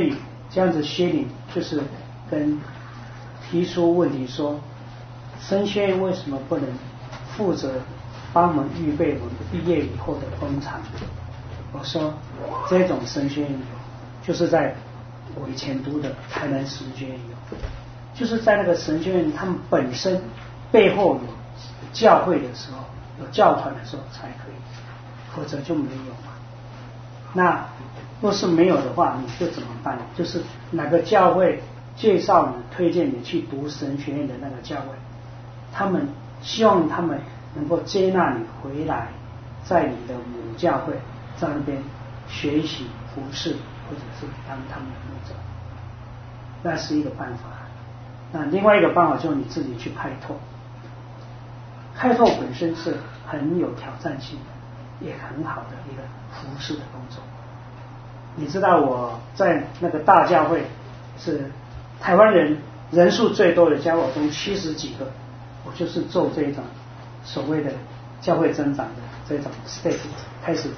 这样子薛领就是跟提出问题说，神学院为什么不能负责帮我们预备我们毕业以后的工厂？我说这种神学院有，就是在我以前读的台南神学院有，就是在那个神学院他们本身背后有教会的时候，有教团的时候才可以，否则就没有嘛。那若是没有的话，你就怎么办？就是哪个教会介绍你、推荐你去读神学院的那个教会，他们希望他们能够接纳你回来，在你的母教会在那边学习服事，或者是当他们的牧者，那是一个办法。那另外一个办法就是你自己去开拓，开拓本身是很有挑战性的，也很好的一个服事的工作。你知道我在那个大教会是台湾人数最多的教会中70几个，我就是做这种所谓的教会增长的这种 stage 开始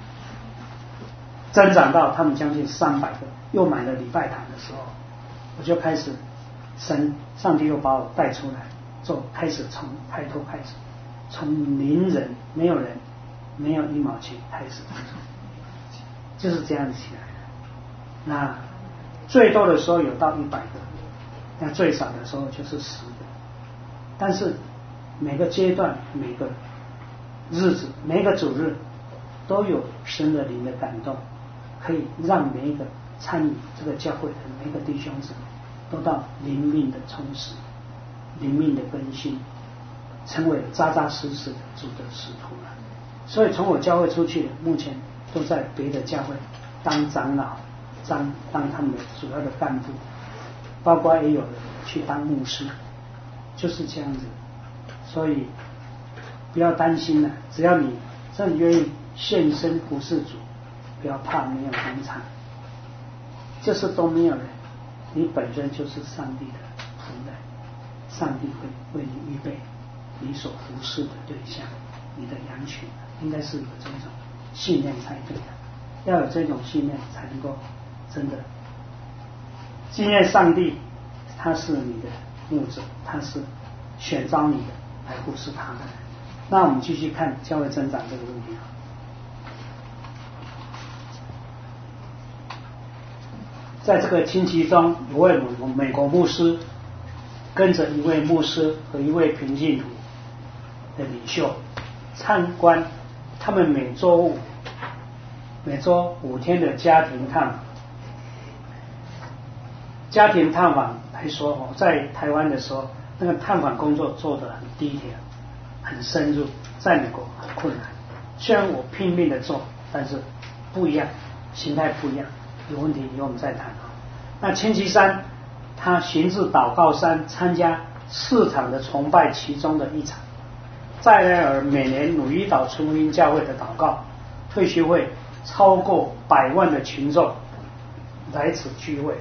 增长到他们将近300个，又买了礼拜堂的时候，我就开始上帝又把我带出来做，开始从开拓开始，从0人没有人没有1毛钱开始，就是这样起来的。那最多的时候有到100个，那最少的时候就是10个。但是每个阶段、每个日子、每个主日都有神的灵的感动，可以让每一个参与这个教会的每一个弟兄姊妹都到灵命的充实、灵命的更新，成为扎扎实实的主的使徒了。所以从我教会出去的，目前都在别的教会当长老、当他们的主要的干部，包括也有人去当牧师，就是这样子。所以不要担心了，只要你真的愿意献身服侍主，不要怕没有工厂，就是都没有人，你本身就是上帝的仆人，上帝会为你预备你所服侍的对象，你的羊群，应该是有这种信念才对的。要有这种信念，才能够真的纪念上帝，他是你的牧者，他是选召你的来服侍他们。那我们继续看教会增长这个问题。在这个亲戚中，有位美国牧师跟着一位牧师和一位平信徒的领袖参观他们每周5天的家庭探访。家庭探访来说，在台湾的时候，那个探访工作做得很低调、很深入，在美国很困难。虽然我拼命的做，但是不一样，形态不一样，有问题以后我们再谈。那千禧山他行至祷告山，参加4场的崇拜其中的1场。在那儿每年鲁伊岛纯福音教会的祷告退休会，超过100万的群众来此聚会。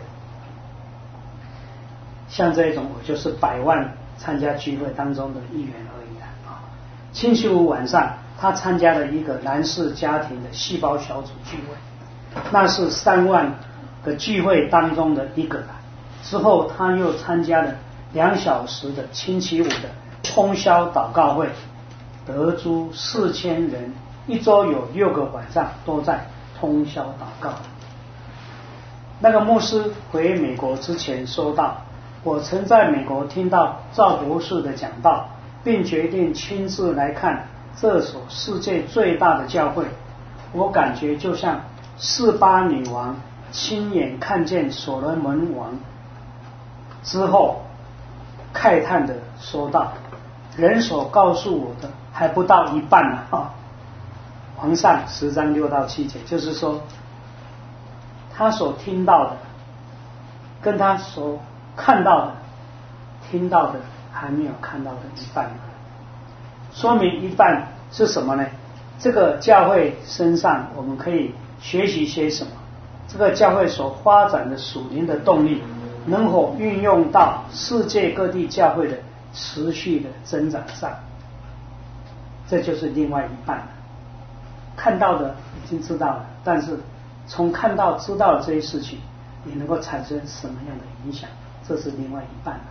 像这种我就是100万参加聚会当中的一员而已啊。星期五晚上，他参加了一个男士家庭的细胞小组聚会，那是3万个聚会当中的一个。之后他又参加了2小时的星期五的通宵祷告会，得诸4000人，一周有6个晚上都在通宵祷告。那个牧师回美国之前说道，我曾在美国听到赵博士的讲道，并决定亲自来看这所世界最大的教会。我感觉就像48女王亲眼看见所罗门王之后，慨叹的说道，人所告诉我的还不到一半呢。皇上10章6到7节，就是说他所听到的跟他所看到的听到的还没有看到的一半，说明一半是什么呢？这个教会身上我们可以学习些什么？这个教会所发展的属灵的动力能否运用到世界各地教会的持续的增长上？这就是另外一半了。看到的已经知道了，但是从看到知道的这些事情， 也能够产生什么样的影响，这是另外一半。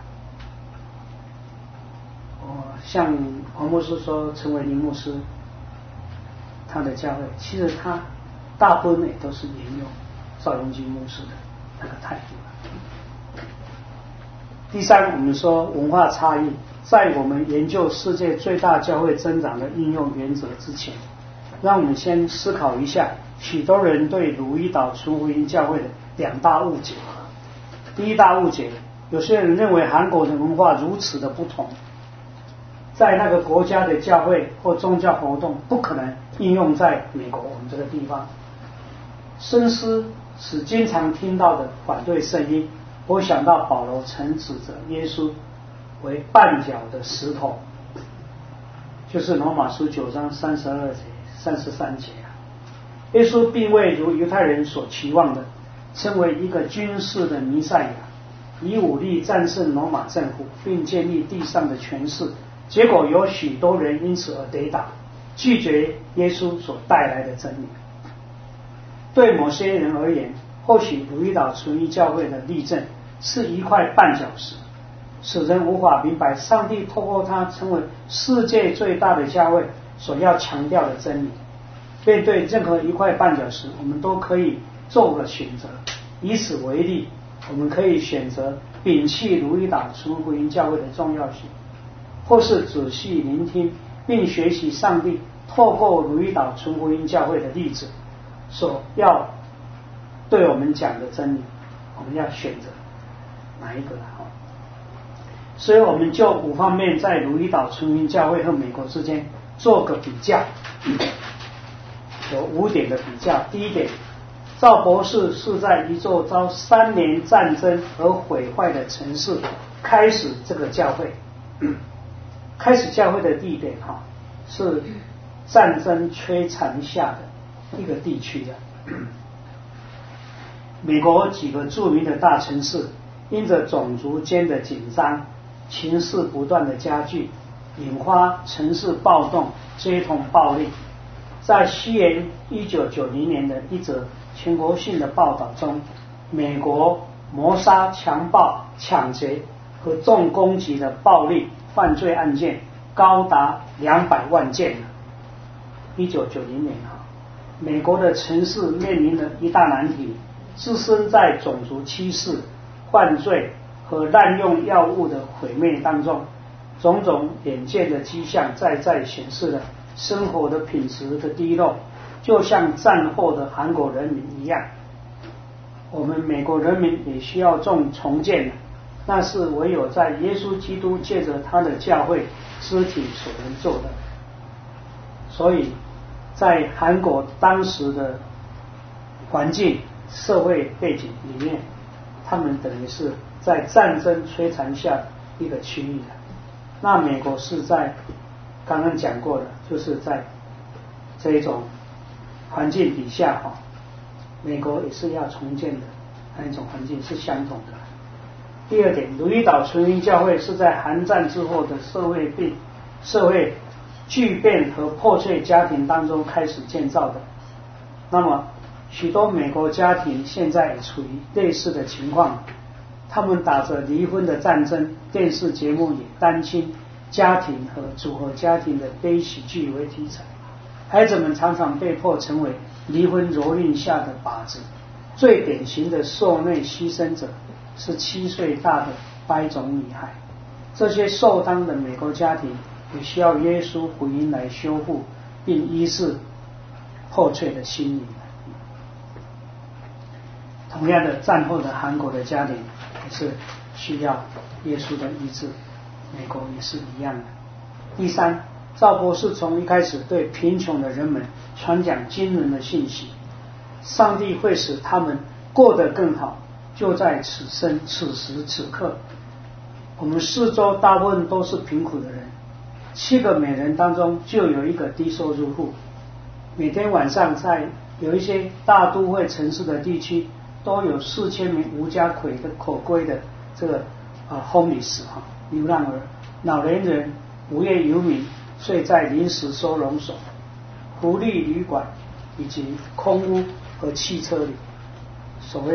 像黄牧师说成为林牧师，他的教会其实他大部分也都是沿用赵永基牧师的那个态度。第三，我们说文化差异，在我们研究世界最大教会增长的应用原则之前，让我们先思考一下许多人对鲁伊岛纯福音教会的两大误解。第一大误解，有些人认为韩国的文化如此的不同，在那个国家的教会或宗教活动不可能应用在美国我们这个地方。深思是经常听到的反对声音，我想到保罗曾指责耶稣为绊脚的石头，就是罗马书9章32节、33节啊。耶稣并未如犹太人所期望的成为一个军事的弥赛亚，以武力战胜罗马政府并建立地上的权势，结果有许多人因此而跌倒，拒绝耶稣所带来的真理。对某些人而言，或许鲁伊岛纯一教会的例证是一块绊脚石，使人无法明白上帝透过它成为世界最大的教会所要强调的真理。面对任何一块绊脚石，我们都可以做个选择。以此为例，我们可以选择摒弃鲁伊岛纯福音教会的重要性，或是仔细聆听并学习上帝透过鲁伊岛纯福音教会的例子所要对我们讲的真理，我们要选择哪一个？所以我们就5方面在鲁伊岛纯福音教会和美国之间做个比较，有5点的比较。第一点，赵博士是在一座遭3年战争而毁坏的城市开始这个教会，开始教会的地点是战争摧残下的一个地区的。美国几个著名的大城市因着种族间的紧张，情势不断的加剧，引发城市暴动、街头暴力。在西元1990年的一则全国性的报道中，美国谋杀、强暴、抢劫和重攻击的暴力犯罪案件高达200万件。1990年美国的城市面临了一大难题，置身在种族歧视、犯罪和滥用药物的毁灭当中，种种眼见的迹象在显示了生活的品质的低落，就像战后的韩国人民一样。我们美国人民也需要重建，那是唯有在耶稣基督借着他的教会肢体所能做的。所以在韩国当时的环境社会背景里面，他们等于是在战争摧残下一个区域的。那美国是在刚刚讲过的，就是在这一种环境底下美国也是要重建的那一种环境是相同的。第二点，鲁伊岛纯福音教会是在韩战之后的社会巨变和破碎家庭当中开始建造的。那么许多美国家庭现在也处于类似的情况，他们打着离婚的战争，电视节目以单亲家庭和组合家庭的悲喜剧为题材，孩子们常常被迫成为离婚蹂躏下的靶子。最典型的受内牺牲者是7岁大的白种女孩。这些受当的美国家庭也需要耶稣福音来修复并医治破碎的心灵。同样的，战后的韩国的家庭也是需要耶稣的医治，美国也是一样的。第三，赵博士从一开始对贫穷的人们传讲惊人的信息，上帝会使他们过得更好，就在此时此刻。我们四周大部分都是贫苦的人，7个美人当中就有一个低收入户。每天晚上在有一些大都会城市的地区，都有4000名无家可归的这个homeless 流浪儿、老年人、无业游民睡在临时收容所、福利旅馆以及空屋和汽车里。所谓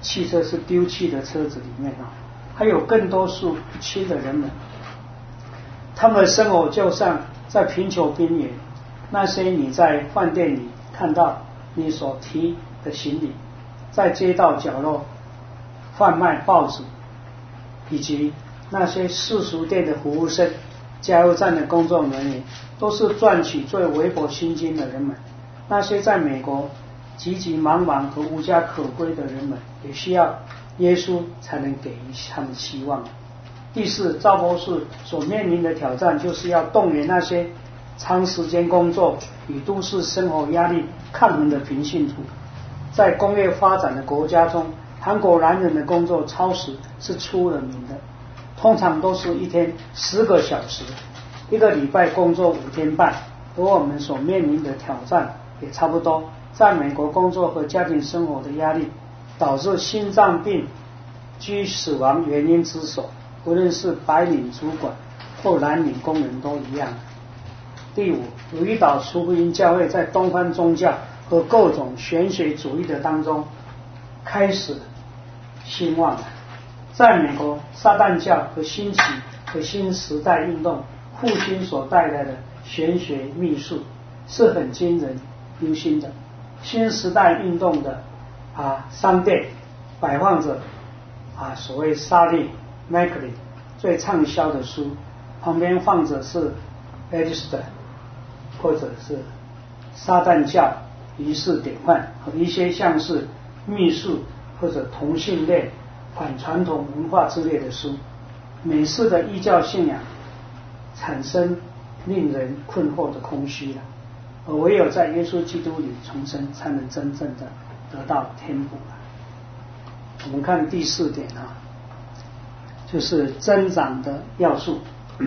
汽车是丢弃的车子里面啊，还有更多数不清的人们，他们的生活就像在贫穷边缘。那些你在饭店里看到你所提的行李，在街道角落贩卖报纸，以及那些世俗店的服务生、加油站的工作人员，都是赚取最微薄薪金的人们。那些在美国急急忙忙和无家可归的人们，也需要耶稣才能给予他们希望。第四，赵博士所面临的挑战，就是要动员那些长时间工作与都市生活压力抗衡的平信徒。在工业发展的国家中，韩国男人的工作超时是出了名的，通常都是一天10个小时，一个礼拜工作5天半。而我们所面临的挑战也差不多。在美国，工作和家庭生活的压力导致心脏病居死亡原因之首，无论是白领主管或蓝领工人都一样。第五，鲁伊岛福音教会在东方宗教和各种玄学主义的当中开始兴旺了。在美国，撒旦教和兴起和新时代运动复兴所带来的玄学秘术是很惊人流行的。新时代运动的商店摆放着所谓沙利麦克林最畅销的书，旁边放着是 Edster 或者是撒旦教仪式典范和一些像是秘术或者同性恋、反传统文化之类的书。美式的异教信仰产生令人困惑的空虚了，而唯有在耶稣基督里重生，才能真正的得到天父。我们看第4点就是增长的要素。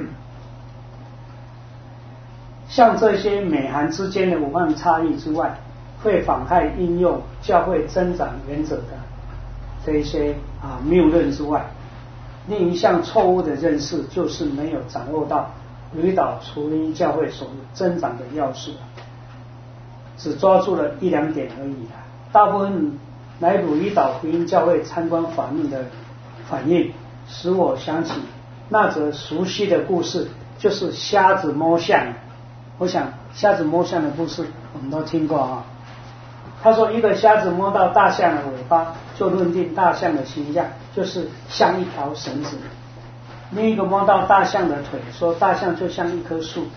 像这些美韩之间的文化差异之外，会妨害应用教会增长原则的这一些谬论之外，另一项错误的认识就是没有掌握到鲁伊岛福音教会所增长的要素，只抓住了1-2点而已。大部分来鲁伊岛福音教会参观反应使我想起那则熟悉的故事，就是瞎子摸象。我想瞎子摸象的故事我们都听过他说一个瞎子摸到大象的尾巴，就认定大象的形象就是像一条绳子。另一个摸到大象的腿，说大象就像一棵树。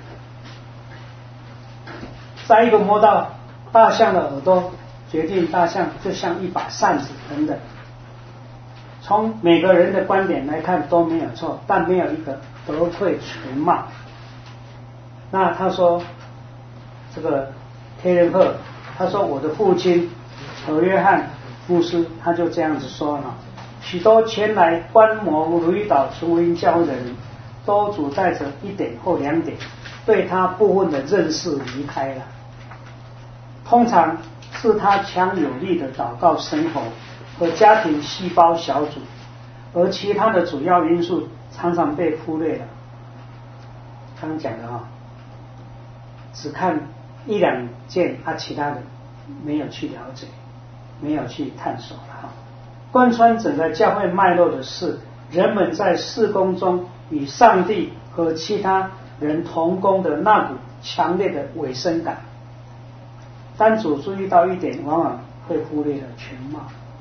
再一个摸到大象的耳朵，决定大象就像一把扇子等等。从每个人的观点来看都没有错，但没有一个得罪全貌。那他说这个黑人赫，他说我的父亲何约翰牧师他就这样子说许多前来观摩鲁伊岛福音教会的人都只带着1点或2点对他部分的认识离开了，通常是他强有力的祷告生活和家庭细胞小组，而其他的主要因素常常被忽略了。刚讲的只看1-2件其他的没有去了解，没有去探索了贯穿整个教会脉络的是人们在事工中与上帝和其他人同工的那股强烈的委身感。单只注意到1点，往往会忽略了全貌。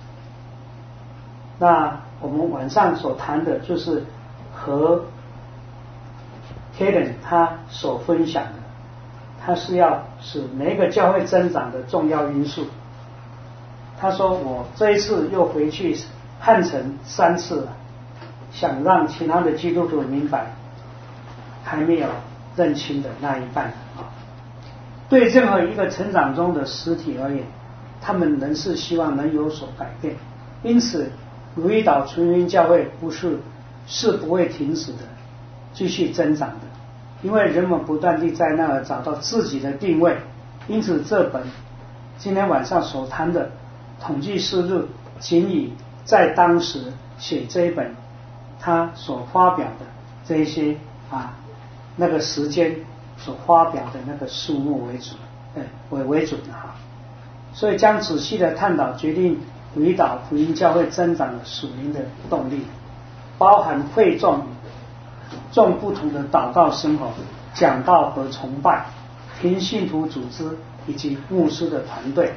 那我们晚上所谈的就是和 Karen 他所分享的，他是要使每个教会增长的重要因素。他说我这一次又回去汉城3次了，想让其他的基督徒明白还没有认清的那一半对任何一个成长中的实体而言，他们仍是希望能有所改变。因此鲁伊岛福音教会是不会停止的，继续增长的，因为人们不断地在那儿找到自己的定位。因此这本今天晚上所谈的统计事录，仅以在当时写这一本他所发表的这一些那个时间所发表的那个数目为准所以将仔细的探讨决定吕岛福音教会增长了属灵的动力，包含会众不同的祷告生活、讲道和崇拜、凭信徒组织以及牧师的团队。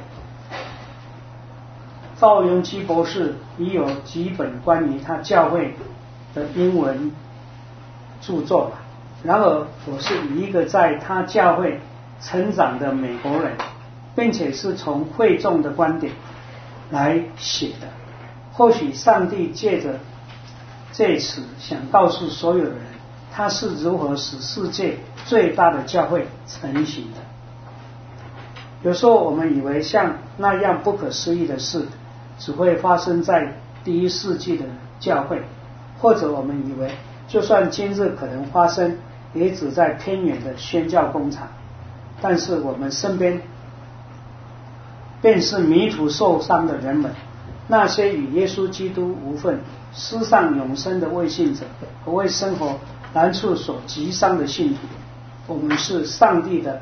赵永基博士已有几本关于他教会的英文著作了。然而我是以一个在他教会成长的美国人，并且是从会众的观点来写的。或许上帝借着这次想告诉所有的人，他是如何使世界最大的教会成型的。有时候我们以为像那样不可思议的事只会发生在第1世纪的教会，或者我们以为就算今日可能发生，也只在偏远的宣教工厂。但是我们身边便是迷途受伤的人们，那些与耶稣基督无分、失丧永生的未信者和为生活难处所击伤的信徒。我们是上帝的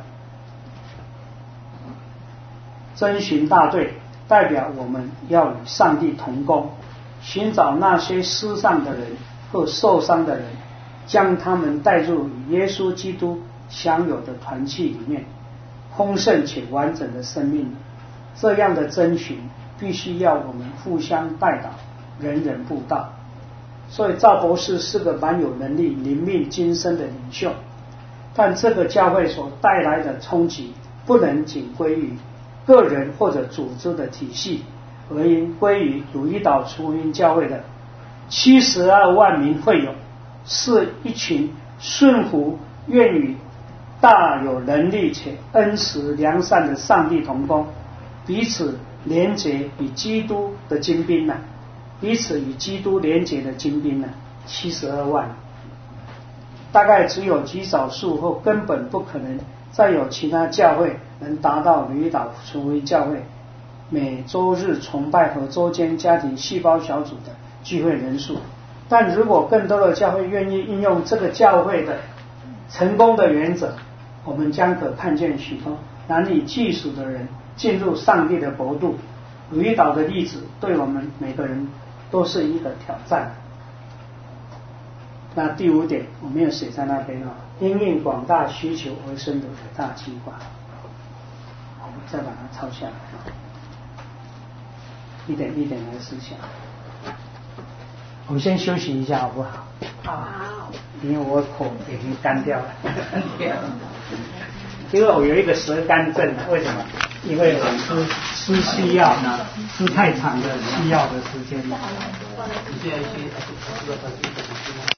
征询大队，代表我们要与上帝同工，寻找那些失丧的人或受伤的人，将他们带入与耶稣基督享有的团契里面，丰盛且完整的生命。这样的征询必须要我们互相代祷，人人布道。所以赵博士是个蛮有能力、灵命精深的领袖，但这个教会所带来的冲击不能仅归于个人或者组织的体系，而应归于鲁伊岛福音教会的72万名会友，是一群顺服、愿与大有能力且恩慈良善的上帝同工，彼此连结与基督的精兵呢，彼此与基督连结的精兵呢，72万，大概只有极少数或根本不可能再有其他教会能达到鲁伊岛福音教会每周日崇拜和周间家庭细胞小组的聚会人数。但如果更多的教会愿意应用这个教会的成功的原则，我们将可看见许多难以计数的人进入上帝的国度。鲁伊岛的例子对我们每个人都是一个挑战。那第5点我没有写在那边，因应广大需求而生的伟大计划，我们再把它抄下来，一点一点来思想。我们先休息一下好不好？ 好， 因为我口已经干掉了。因为我有一个舌干症，为什么？因为我吃西药吃太长的西药的时间。